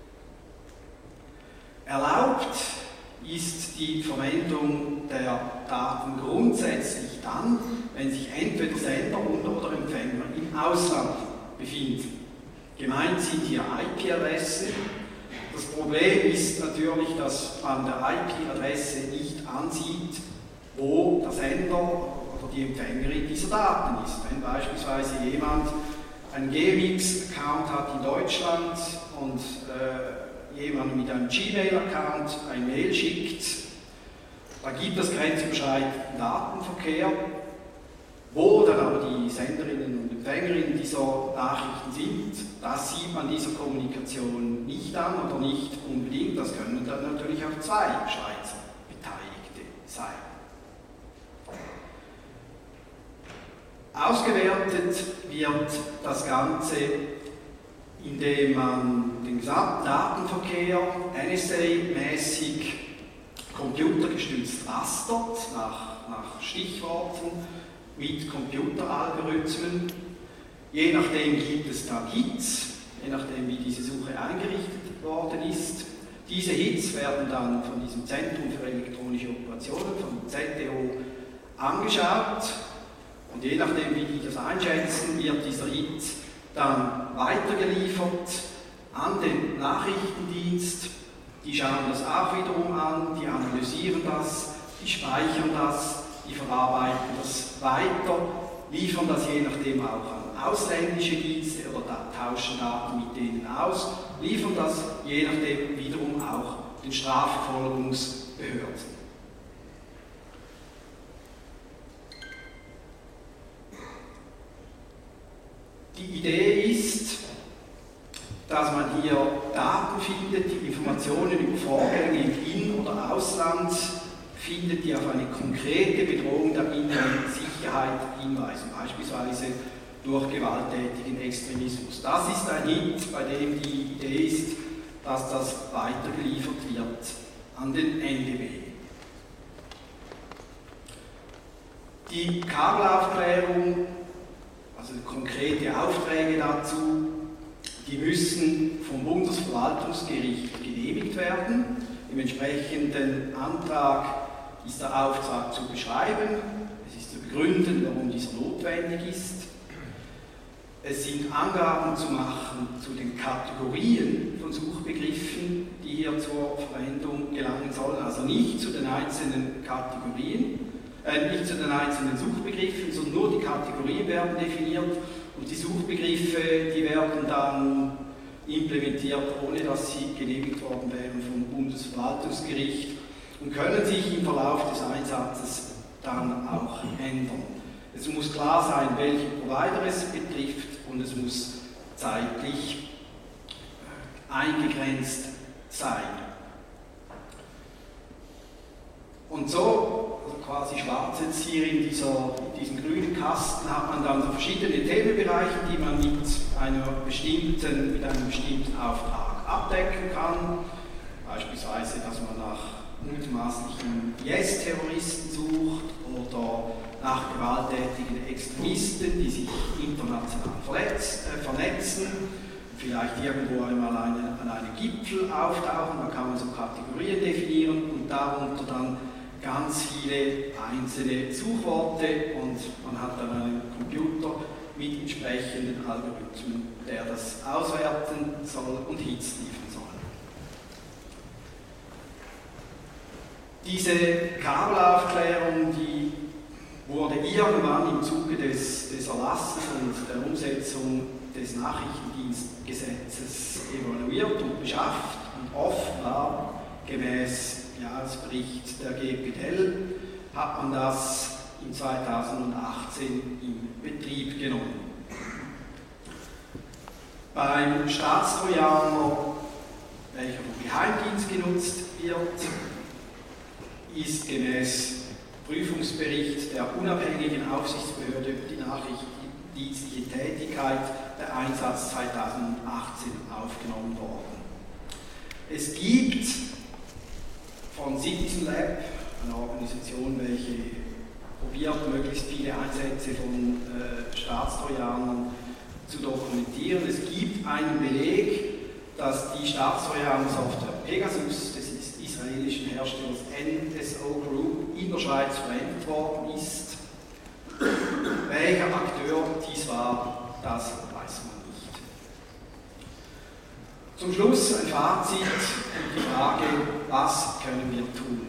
Erlaubt ist die Verwendung der Daten grundsätzlich dann, wenn sich entweder Sender und oder Empfänger im Ausland befinden. Gemeint sind hier I P-Adressen. Das Problem ist natürlich, dass man der I P-Adresse nicht ansieht, wo der Sender oder die Empfängerin dieser Daten ist. Wenn beispielsweise jemand einen G M X-Account hat in Deutschland und äh, jemand mit einem Gmail-Account ein Mail schickt, da gibt es grenzüberschreitenden Datenverkehr. Wo dann aber die Senderinnen und Empfängerinnen dieser Nachrichten sind, das sieht man dieser Kommunikation nicht an oder nicht unbedingt. Das können dann natürlich auch zwei Schweizer Beteiligte sein. Ausgewertet wird das Ganze, indem man den gesamten Datenverkehr N S A-mäßig computergestützt rastert, nach, nach Stichworten, mit Computeralgorithmen. Je nachdem gibt es dann Hits, je nachdem wie diese Suche eingerichtet worden ist. Diese Hits werden dann von diesem Zentrum für elektronische Operationen, vom Z E O, angeschaut. Und je nachdem, wie die das einschätzen, wird dieser Hit dann weitergeliefert an den Nachrichtendienst. Die schauen das auch wiederum an, die analysieren das, die speichern das, die verarbeiten das weiter liefern das je nachdem auch an ausländische Dienste oder da, tauschen Daten mit denen aus, liefern das je nachdem wiederum auch den Strafverfolgungsbehörden. Die Idee ist, dass man hier Daten findet, die Informationen über Vorgänge im In- oder Ausland findet, die auf eine konkrete Bedrohung der inneren Sicherheit hinweisen, beispielsweise durch gewalttätigen Extremismus. Das ist ein Hint, bei dem die Idee ist, dass das weitergeliefert wird an den N D B. Die Kabelaufklärung, also konkrete Aufträge dazu, die müssen vom Bundesverwaltungsgericht genehmigt werden. Im entsprechenden Antrag ist der Auftrag zu beschreiben, es ist zu begründen, warum dieser notwendig ist. Es sind Angaben zu machen zu den Kategorien von Suchbegriffen, die hier zur Verwendung gelangen sollen, also nicht zu den einzelnen Kategorien, äh, nicht zu den einzelnen Suchbegriffen, sondern nur die Kategorien werden definiert und die Suchbegriffe, die werden dann implementiert, ohne dass sie genehmigt worden wären vom Bundesverwaltungsgericht und können sich im Verlauf des Einsatzes dann auch ändern. Es muss klar sein, welche Provider es betrifft und es muss zeitlich eingegrenzt sein. Und so, also quasi schwarz jetzt hier in, dieser, in diesem grünen Kasten, hat man dann so verschiedene Themenbereiche, die man mit, einer bestimmten, mit einem bestimmten Auftrag abdecken kann. Beispielsweise, dass man nach mutmaßlichen I S-Terroristen sucht oder nach gewalttätigen Extremisten, die sich international verletz, äh, vernetzen, vielleicht irgendwo einmal eine, an einem Gipfel auftauchen, da kann man so Kategorien definieren und darunter dann ganz viele einzelne Suchworte und man hat dann einen Computer mit entsprechenden Algorithmen, der das auswerten soll und Hits liefern soll. Diese Kabelaufklärung, die wurde irgendwann im Zuge des, des Erlasses und der Umsetzung des Nachrichtendienstgesetzes evaluiert und beschafft und offenbar gemäß Jahresbericht der G P D L hat man das in zweitausendachtzehn in Betrieb genommen. Beim Staatstrojaner, welcher vom Geheimdienst genutzt wird, ist gemäß Prüfungsbericht der unabhängigen Aufsichtsbehörde über die nachrichtendienstliche Tätigkeit der Einsatz zweitausendachtzehn aufgenommen worden. Es gibt von Citizen Lab, eine Organisation, welche probiert, möglichst viele Einsätze von äh, Staatstrojanern zu dokumentieren. Es gibt einen Beleg, dass die Staatstrojaner-Software Pegasus des israelischen Herstellers N S O Group in der Schweiz verwendet worden ist. Welcher Akteur dies war, das weiß man nicht. Zum Schluss ein Fazit und die Frage, was können wir tun?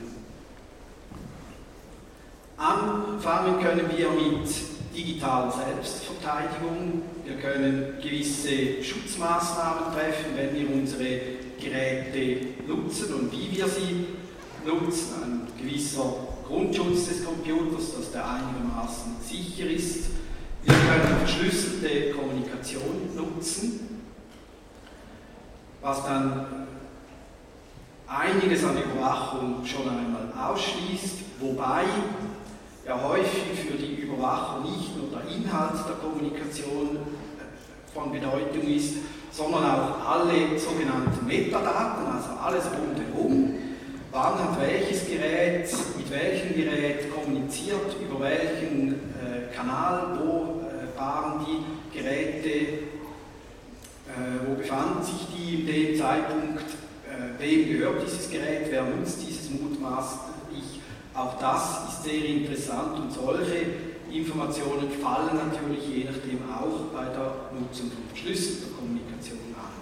Anfangen können wir mit digitaler Selbstverteidigung. Wir können gewisse Schutzmaßnahmen treffen, wenn wir unsere Geräte nutzen und wie wir sie nutzen. Ein gewisser Grundschutz des Computers, dass der einigermaßen sicher ist. Wir können verschlüsselte Kommunikation nutzen, was dann einiges an Überwachung schon einmal ausschließt, wobei ja häufig für die Überwachung nicht nur der Inhalt der Kommunikation von Bedeutung ist, sondern auch alle sogenannten Metadaten, also alles rundherum. Wann hat welches Gerät mit welchem Gerät kommuniziert, über welchen äh, Kanal, wo äh, waren die Geräte, äh, wo befanden sich die in dem Zeitpunkt, äh, wem gehört dieses Gerät, wer nutzt dieses mutmaßlich. Auch das ist sehr interessant und solche Informationen fallen natürlich je nachdem auch bei der Nutzung von verschlüsselter Kommunikation an.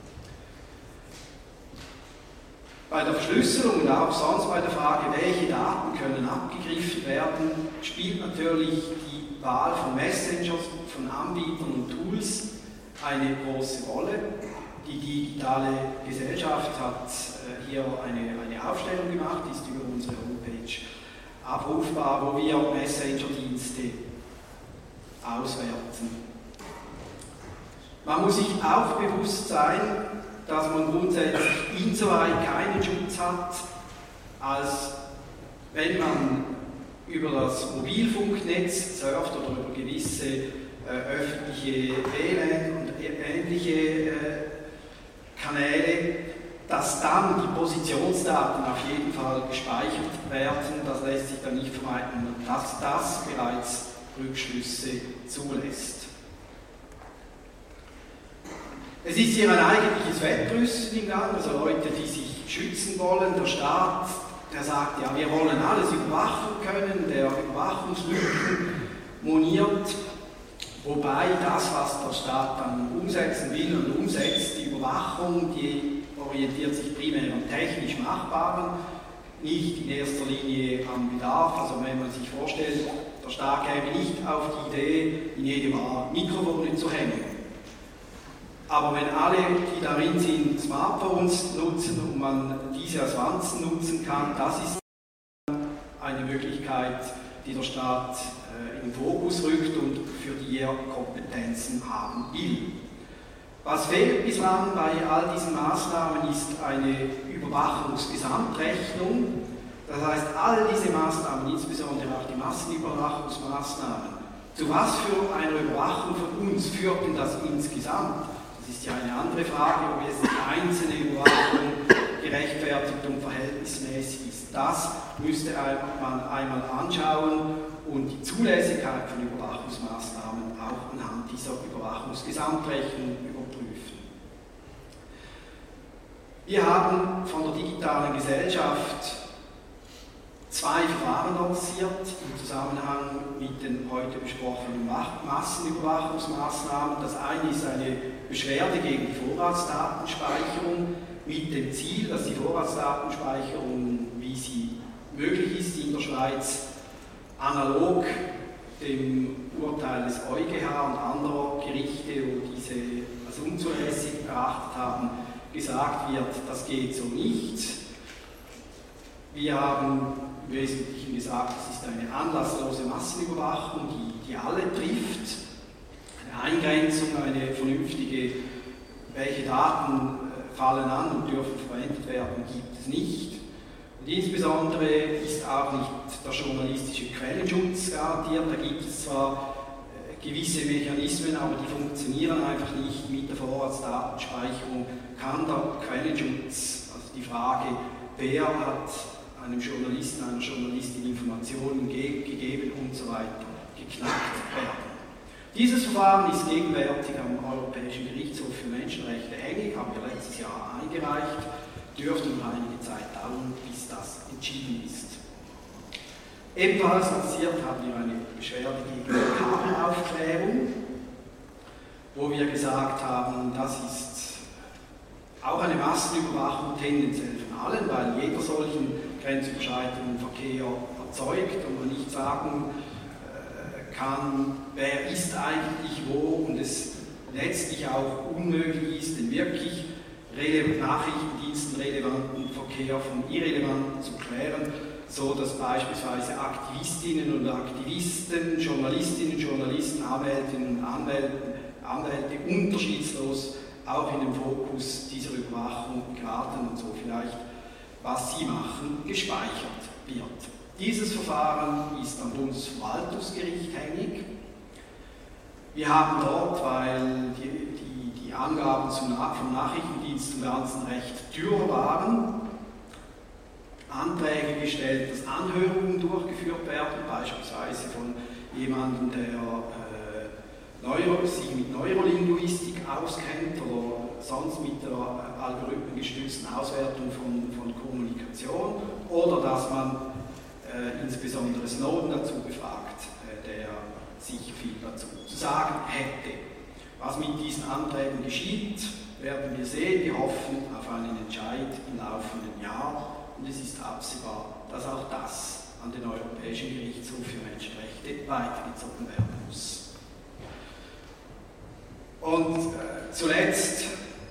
Bei der Verschlüsselung und auch sonst bei der Frage, welche Daten können abgegriffen werden, spielt natürlich die Wahl von Messengers, von Anbietern und Tools eine große Rolle. Die digitale Gesellschaft hat äh, hier eine, eine Aufstellung gemacht, die ist über unsere Homepage abrufbar, wo wir Messenger-Dienste auswerten. Man muss sich auch bewusst sein, dass man grundsätzlich insoweit keinen Schutz hat, als wenn man über das Mobilfunknetz surft oder über gewisse äh, öffentliche W L A N und ähnliche äh, Kanäle, dass dann die Positionsdaten auf jeden Fall gespeichert werden. Das lässt sich dann nicht vermeiden, dass das bereits Rückschlüsse zulässt. Es ist hier ein eigentliches Wettrüsten im Gang, also Leute, die sich schützen wollen. Der Staat, der sagt, ja, wir wollen alles überwachen können, der Überwachungslücken moniert, wobei das, was der Staat dann umsetzen will und umsetzt, die Überwachung, die orientiert sich primär am technisch Machbaren, nicht in erster Linie am Bedarf. Also wenn man sich vorstellt, der Staat käme nicht auf die Idee, in jedem Mikrofone zu hängen. Aber wenn alle, die darin sind, Smartphones nutzen und man diese als Wanzen nutzen kann, das ist eine Möglichkeit, die der Staat äh, in den Fokus rückt und für die er Kompetenzen haben will. Was fehlt bislang bei all diesen Maßnahmen ist eine Überwachungsgesamtrechnung. Das heißt, all diese Maßnahmen, insbesondere auch die Massenüberwachungsmaßnahmen, zu was für einer Überwachung von uns führt denn das insgesamt? Das ist ja eine andere Frage, ob jetzt die einzelne Überwachung gerechtfertigt und verhältnismäßig ist. Das müsste man einmal anschauen und die Zulässigkeit von Überwachungsmaßnahmen auch anhand dieser Überwachungsgesamtrechnung überprüfen. Wir haben von der digitalen Gesellschaft zwei Verfahren lanciert im Zusammenhang mit den heute besprochenen Massenüberwachungsmaßnahmen. Das eine ist eine Beschwerde gegen die Vorratsdatenspeicherung mit dem Ziel, dass die Vorratsdatenspeicherung, wie sie möglich ist in der Schweiz, analog dem Urteil des EuGH und anderer Gerichte, wo diese als unzulässig erachtet haben, gesagt wird, das geht so nicht. Wir haben im Wesentlichen gesagt, es ist eine anlasslose Massenüberwachung, die, die alle trifft. Eine Eingrenzung, eine vernünftige, welche Daten fallen an und dürfen verwendet werden, gibt es nicht. Und insbesondere ist auch nicht der journalistische Quellenschutz garantiert. Da gibt es zwar gewisse Mechanismen, aber die funktionieren einfach nicht. Mit der Vorratsdatenspeicherung kann der Quellenschutz, also die Frage, wer hat einem Journalisten, einer Journalistin Informationen ge gegeben und so weiter, geknackt werden. Dieses Verfahren ist gegenwärtig am Europäischen Gerichtshof für Menschenrechte hängig, haben wir letztes Jahr eingereicht, dürfte noch einige Zeit dauern, bis das entschieden ist. Ebenfalls lanciert haben wir eine Beschwerde gegen die Kabelaufklärung, wo wir gesagt haben, das ist auch eine Massenüberwachung tendenziell von allen, weil jeder solchen grenzüberschreitenden Verkehr erzeugt und man nicht sagen äh, kann, wer ist eigentlich wo und es letztlich auch unmöglich ist, den wirklich Nachrichtendiensten relevanten Verkehr vom irrelevanten zu klären, so dass beispielsweise Aktivistinnen und Aktivisten, Journalistinnen und Journalisten, Anwältinnen und Anwälte, Anwälte unterschiedslos auch in den Fokus dieser Überwachung geraten und so vielleicht, was sie machen, gespeichert wird. Dieses Verfahren ist am Bundesverwaltungsgericht hängig. Wir haben dort, weil die, die, die Angaben zum, vom Nachrichtendienst zum ganzen Recht dürr waren, Anträge gestellt, dass Anhörungen durchgeführt werden, beispielsweise von jemandem, der äh, Neuro, sich mit Neurolinguistik auskennt oder sonst mit der algorithmengestützten Auswertung von, von Kommunikation, oder dass man äh, insbesondere Snowden dazu befragt, äh, der sicher viel dazu zu sagen hätte. Was mit diesen Anträgen geschieht, werden wir sehen. Wir hoffen auf einen Entscheid im laufenden Jahr und es ist absehbar, dass auch das an den Europäischen Gerichtshof für Menschenrechte weitergezogen werden muss. Und äh, zuletzt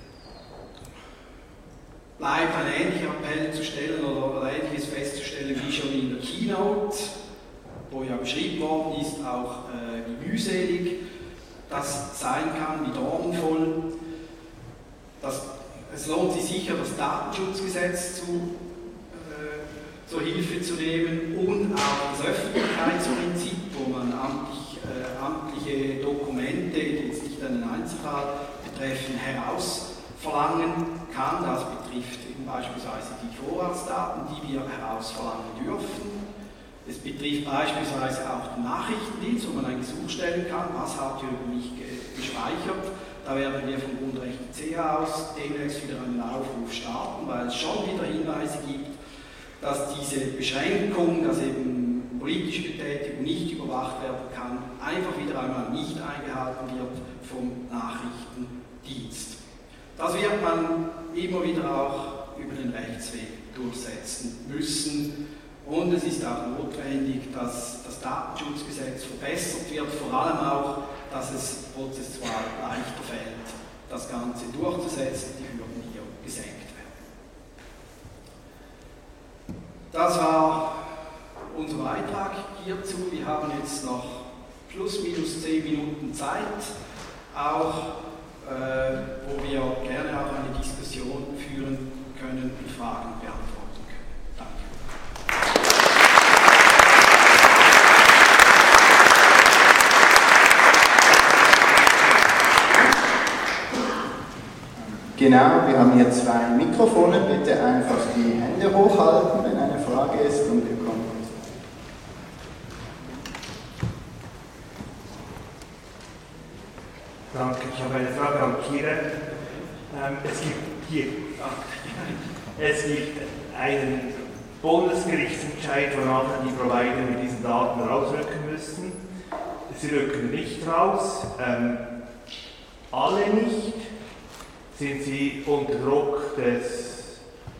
bleibt ein ähnlicher Appell zu stellen oder ähnliches festzustellen wie schon in der Keynote, wo ja beschrieben worden ist, auch äh, wie mühselig das sein kann, wie dornenvoll. Das, es lohnt sich sicher, das Datenschutzgesetz zu, äh, zur Hilfe zu nehmen und auch das Öffentlichkeitsprinzip, wo man amtlich, äh, amtliche Dokumente, die jetzt nicht einen Einzelfall betreffen, herausverlangen kann. Das betrifft eben beispielsweise die Vorratsdaten, die wir herausverlangen dürfen. Es betrifft beispielsweise auch den Nachrichtendienst, wo man ein Gesuch stellen kann, was habt ihr über mich gespeichert. Da werden wir vom Grundrecht C A aus demnächst wieder einen Aufruf starten, weil es schon wieder Hinweise gibt, dass diese Beschränkung, dass eben politische Betätigung nicht überwacht werden kann, einfach wieder einmal nicht eingehalten wird vom Nachrichtendienst. Das wird man immer wieder auch über den Rechtsweg durchsetzen müssen. Und es ist auch notwendig, dass das Datenschutzgesetz verbessert wird, vor allem auch, dass es prozessual leichter fällt, das Ganze durchzusetzen, die Hürden hier gesenkt werden. Das war unser Beitrag hierzu. Wir haben jetzt noch plus minus zehn Minuten Zeit, auch äh, wo wir gerne auch eine Diskussion führen können und Fragen beantworten können. Danke. Genau, wir haben hier zwei Mikrofone. Bitte einfach die Hände hochhalten, wenn eine Frage ist, und wir kommen. Danke, ich habe eine Frage an Kira. Ähm, es gibt hier es gibt einen Bundesgerichtsentscheid, wonach die Provider mit diesen Daten rausrücken müssen. Sie rücken nicht raus, ähm, alle nicht. Sind Sie unter Druck des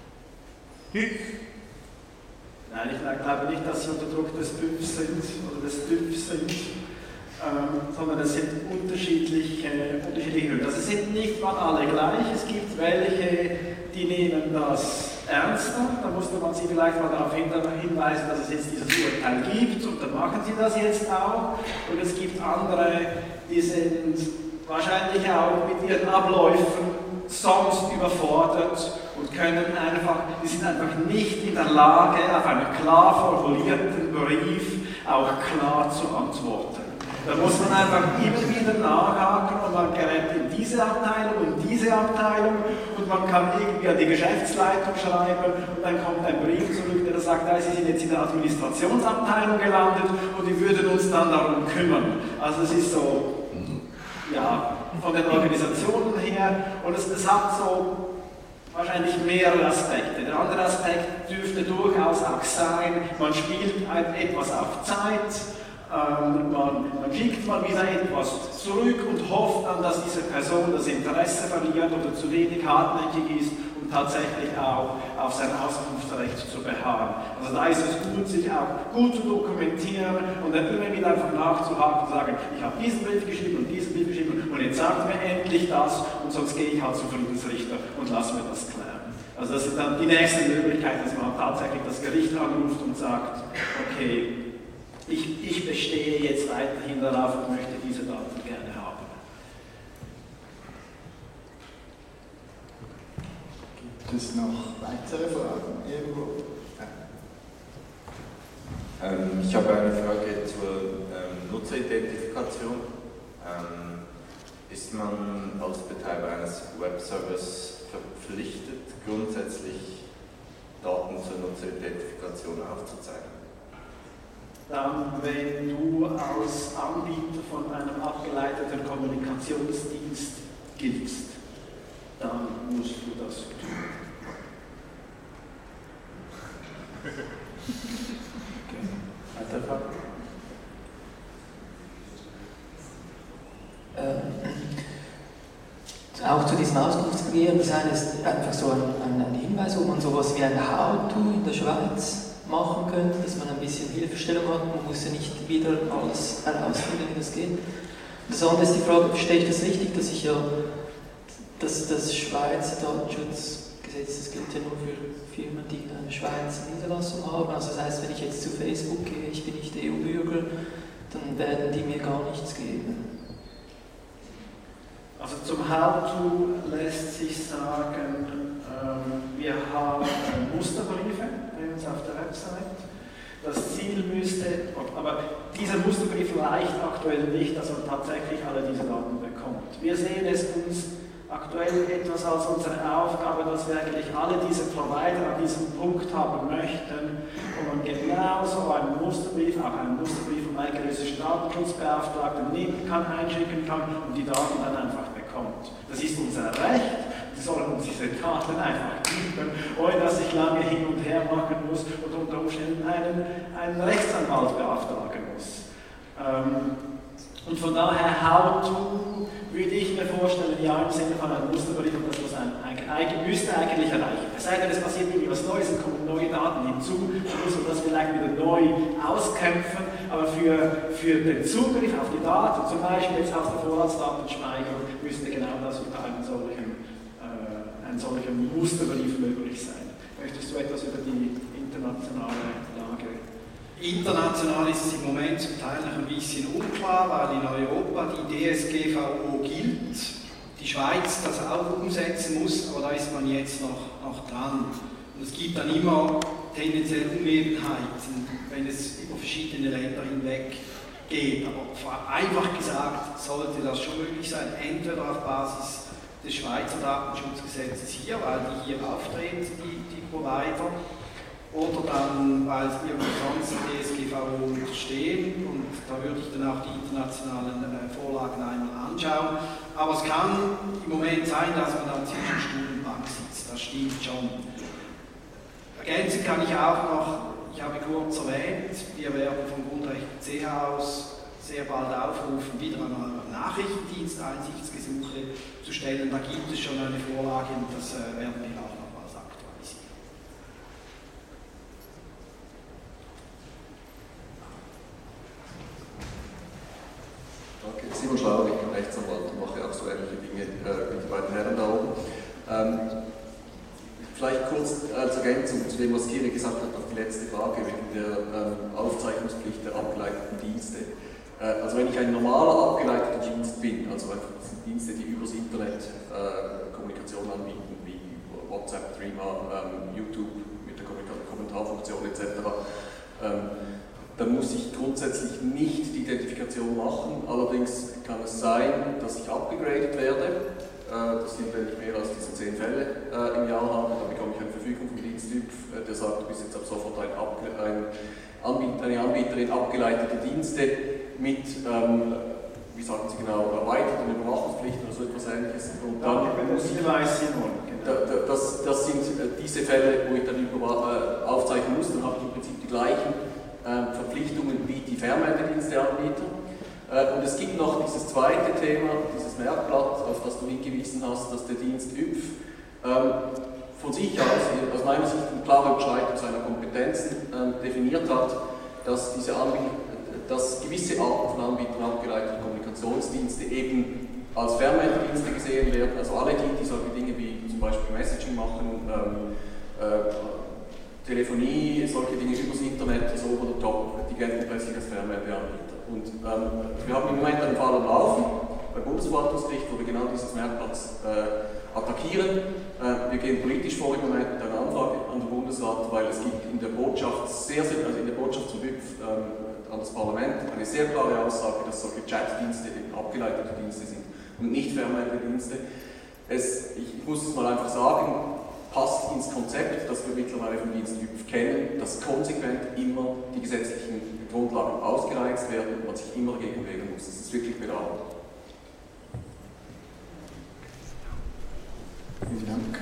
B Ü F? Nein, ich glaube nicht, dass Sie unter Druck des B Ü F sind oder des B Ü F sind, ähm, sondern es sind unterschiedliche, unterschiedliche Höhen. Also es sind nicht mal alle gleich. Es gibt welche, die nehmen das ernster. Da musste man Sie vielleicht mal darauf hinweisen, dass es jetzt dieses Urteil gibt, und dann machen Sie das jetzt auch. Und es gibt andere, die sind wahrscheinlich auch mit ihren Abläufen sonst überfordert und können einfach, die sind einfach nicht in der Lage, auf einen klar formulierten Brief auch klar zu antworten. Da muss man einfach immer wieder nachhaken und man gerät in diese Abteilung und diese Abteilung und man kann irgendwie an die Geschäftsleitung schreiben und dann kommt ein Brief zurück, der sagt, ja, Sie sind jetzt in der Administrationsabteilung gelandet und wir würden uns dann darum kümmern. Also es ist so, ja, von den Organisationen her, und es, es hat so wahrscheinlich mehrere Aspekte. Der andere Aspekt dürfte durchaus auch sein, man spielt ein, etwas auf Zeit, ähm, man, man schickt mal wieder etwas zurück und hofft dann, dass diese Person das Interesse verliert oder zu wenig hartnäckig ist, um tatsächlich auch auf sein Auskunftsrecht zu beharren. Also da ist es gut, sich auch gut zu dokumentieren und dann immer wieder einfach nachzuhaken und sagen, ich habe diesen Brief geschrieben und diesen Brief geschrieben und jetzt sagt mir endlich das, und sonst gehe ich halt zum Friedensrichter und lasse mir das klären. Also das ist dann die nächste Möglichkeit, dass man tatsächlich das Gericht anruft und sagt, okay, ich, ich bestehe jetzt weiterhin darauf und möchte diese Daten gerne haben. Gibt es noch weitere Fragen irgendwo? Ja. Ähm, ich habe eine Frage zur ähm, Nutzeridentifikation. Ähm, ist man als Betreiber eines Webservers verpflichtet, grundsätzlich Daten zur Nutzeridentifikation aufzuzeichnen? Dann, wenn du als Anbieter von einem abgeleiteten Kommunikationsdienst giltst, dann musst du das tun. Okay. Weitere Frage? Ähm, auch zu diesem Auskunftsvergehen, das heißt einfach so ein, ein, ein Hinweis, ob man sowas wie ein How-To in der Schweiz machen könnte, dass man ein bisschen Hilfestellung hat. Man muss ja nicht wieder alles herausfinden, wie das geht. Das andere ist die Frage, verstehe ich das richtig, dass ich ja, dass das Schweizer Datenschutzgesetz, das gilt ja nur für Firmen, die eine Schweizer Niederlassung haben. Also das heißt, wenn ich jetzt zu Facebook gehe, ich bin nicht E U-Bürger, dann werden die mir gar nichts geben. Also zum How-To lässt sich sagen, ähm, wir haben Musterbriefe bei uns auf der Website. Das Ziel müsste, aber dieser Musterbrief reicht aktuell nicht, dass man tatsächlich alle diese Daten bekommt. Wir sehen es uns aktuell etwas als unsere Aufgabe, dass wir eigentlich alle diese Provider an diesem Punkt haben möchten, wo man genauso einen Musterbrief, auch einen Musterbrief vom eidgenössischen Datenschutzbeauftragten nehmen kann, einschicken kann und die Daten dann einfach bekommt. Das ist unser Recht. Sie sollen uns diese Daten einfach geben, ohne dass ich lange hin und her machen muss und unter Umständen einen, einen Rechtsanwalt beauftragen muss. Ähm, und von daher, How-To würde ich mir vorstellen, ja, im Sinne von einem Musterbrief, und das muss ein, ein, müsste eigentlich erreichen. Es sei denn, es passiert irgendwie was Neues und kommen neue Daten hinzu, dann muss man das vielleicht wieder neu auskämpfen, aber für, für den Zugriff auf die Daten, zum Beispiel jetzt aus der Vorratsdatenspeicherung, müsste genau das unter einem solchen ein solcher Musterbrief möglich sein. Möchtest du etwas über die internationale Lage? International ist es im Moment zum Teil noch ein bisschen unklar, weil in Europa die D S G V O gilt, die Schweiz das auch umsetzen muss, aber da ist man jetzt noch, noch dran. Und es gibt dann immer tendenziell Unebenheiten, wenn es über verschiedene Länder hinweg geht. Aber einfach gesagt sollte das schon möglich sein, entweder auf Basis des Schweizer Datenschutzgesetzes hier, weil die hier auftreten, die, die Provider, oder dann, weil sie irgendwie sonst D S G V O unterstehen, und da würde ich dann auch die internationalen äh, Vorlagen einmal anschauen. Aber es kann im Moment sein, dass man dann zwischen Stuhl und Bank sitzt, das stimmt schon. Ergänzen kann ich auch noch, ich habe kurz erwähnt, wir werden vom Grundrecht C H aus sehr bald aufrufen, wieder einmal Nachrichtendienst Einsichtsgesuche zu stellen. Da gibt es schon eine Vorlage und das äh, werden wir auch nochmals aktualisieren. Danke. Simon Schlauer, ich bin Rechtsanwalt und mache auch so ähnliche Dinge äh, wie die beiden Herren da oben. Ähm, vielleicht kurz als Ergänzung zu dem, was Kiri gesagt hat, auf die letzte Frage wegen der ähm, Aufzeichnungspflicht der abgeleiteten Dienste. Also wenn ich ein normaler abgeleiteter Dienst bin, also einfach Dienste, die übers Internet äh, Kommunikation anbieten, wie WhatsApp, Threema, ähm, YouTube mit der Kommentarfunktion et cetera, ähm, dann muss ich grundsätzlich nicht die Identifikation machen. Allerdings kann es sein, dass ich abgegradet werde. Äh, das sind, wenn ich mehr als diese zehn Fälle äh, im Jahr habe, dann bekomme ich eine Verfügung vom Diensttyp, äh, der sagt, du bist jetzt ab sofort ein, Abge ein Anbieter, eine Anbieterin abgeleitete Dienste mit, ähm, wie sagen Sie genau, erweiterten Überwachungspflichten oder so etwas Ähnliches. Und dann muss ich, da, da, das, das sind äh, diese Fälle, wo ich dann über, äh, aufzeichnen muss, dann habe ich im Prinzip die gleichen äh, Verpflichtungen wie die Fernmeldediensteanbieter. Äh, und es gibt noch dieses zweite Thema, dieses Merkblatt, auf das du hingewiesen hast, dass der Dienst Ü P F ähm, von sich aus, aus meiner Sicht eine klare Überschreitung seiner Kompetenzen äh, definiert hat, dass diese Anbieter dass gewisse Arten von Anbietern abgeleiteter Kommunikationsdienste eben als Fernmeldedienste gesehen werden, also alle die, die solche Dinge wie zum Beispiel Messaging machen, ähm, äh, Telefonie, solche Dinge übers Internet, also over the top, die gelten plötzlich als Fernmeldeanbieter. Und ähm, wir haben im Moment einen Fall am Laufen beim Bundesverwaltungsgericht, wo wir genau dieses Merkblatt äh, attackieren. Äh, wir gehen politisch vor im Moment mit einer Anfrage an den Bundesrat, weil es gibt in der Botschaft sehr, sehr also in der Botschaft zum Ü P F ähm, an das Parlament eine sehr klare Aussage, dass solche Chatdienste eben abgeleitete Dienste sind und nicht Fernmeldedienste. Es, ich, ich muss es mal einfach sagen, passt ins Konzept, das wir mittlerweile vom Dienst Ü P F kennen, dass konsequent immer die gesetzlichen Grundlagen ausgereizt werden und man sich immer dagegen wehren muss. Das ist wirklich bedauerlich. Vielen Dank.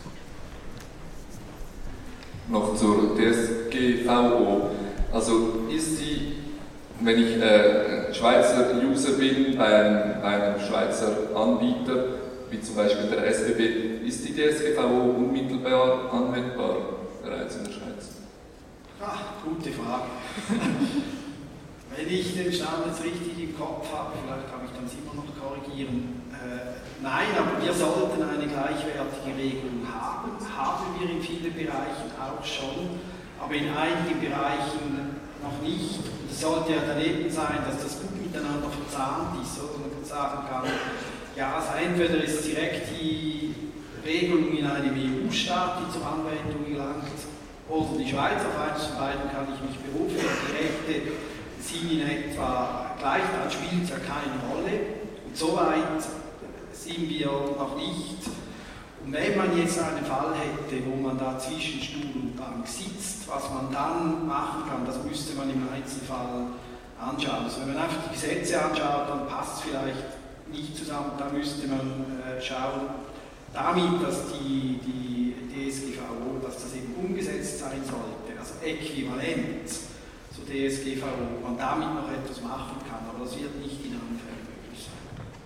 Noch zur D S G V O. Also ist die, wenn ich äh, Schweizer User bin bei einem, bei einem Schweizer Anbieter, wie zum Beispiel der S B B, ist die D S G V O unmittelbar anwendbar bereits in der Schweiz? Ah, gute Frage. Wenn ich den Stand jetzt richtig im Kopf habe, vielleicht kann ich dann immer noch korrigieren. Äh, nein, aber wir sollten eine gleichwertige Regelung haben. Haben wir in vielen Bereichen auch schon, aber in einigen Bereichen noch nicht. Es sollte ja daneben sein, dass das gut miteinander verzahnt ist, so dass man sagen kann, ja, also entweder ist direkt die Regelung in einem E U-Staat, die zur Anwendung gelangt, oder die Schweiz. Auf eines von beiden kann ich mich berufen. Die Rechte sind in etwa gleich, dann spielt es ja keine Rolle. Und so weit sind wir noch nicht. Und wenn man jetzt einen Fall hätte, wo man da zwischen Stuhl und Bank sitzt, was man dann machen kann, das müsste man im Einzelfall anschauen. Also wenn man einfach die Gesetze anschaut, dann passt es vielleicht nicht zusammen. Da müsste man äh, schauen, damit, dass die, die D S G V O, dass das eben umgesetzt sein sollte, also äquivalent zur D S G V O, man damit noch etwas machen kann, aber das wird nicht in allen Fällen möglich sein.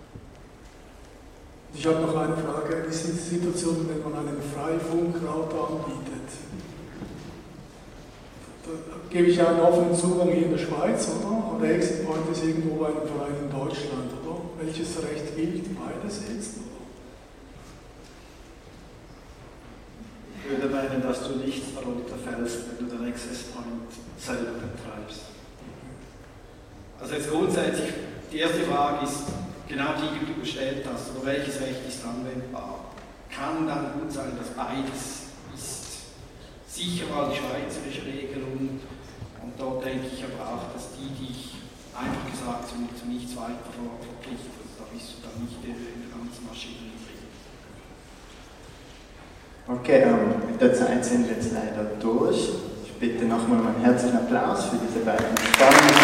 Ich habe noch eine Frage. Wie sind die Situationen, wenn man einen Freifunkrouter anbietet? Da gebe ich einen offenen Zugang hier in der Schweiz, oder? Aber der Exit Point ist irgendwo bei einem Verein in Deutschland, oder? Welches Recht gilt beides jetzt? Ich würde meinen, dass du nicht darunter fällst, wenn du den Access Point selber betreibst. Also jetzt grundsätzlich, die erste Frage ist genau die, die du gestellt hast, oder welches Recht ist anwendbar? Kann dann gut sein, dass beides ist. Sicher mal die schweizerische Regelung, und dort denke ich aber auch, dass die dich einfach gesagt zu, zu nichts weiter verpflichtet. Also da bist du dann nicht in der ganzen Maschinerie drin. Okay, ähm, mit der Zeit sind wir jetzt leider durch. Ich bitte nochmal um einen herzlichen Applaus für diese beiden spannenden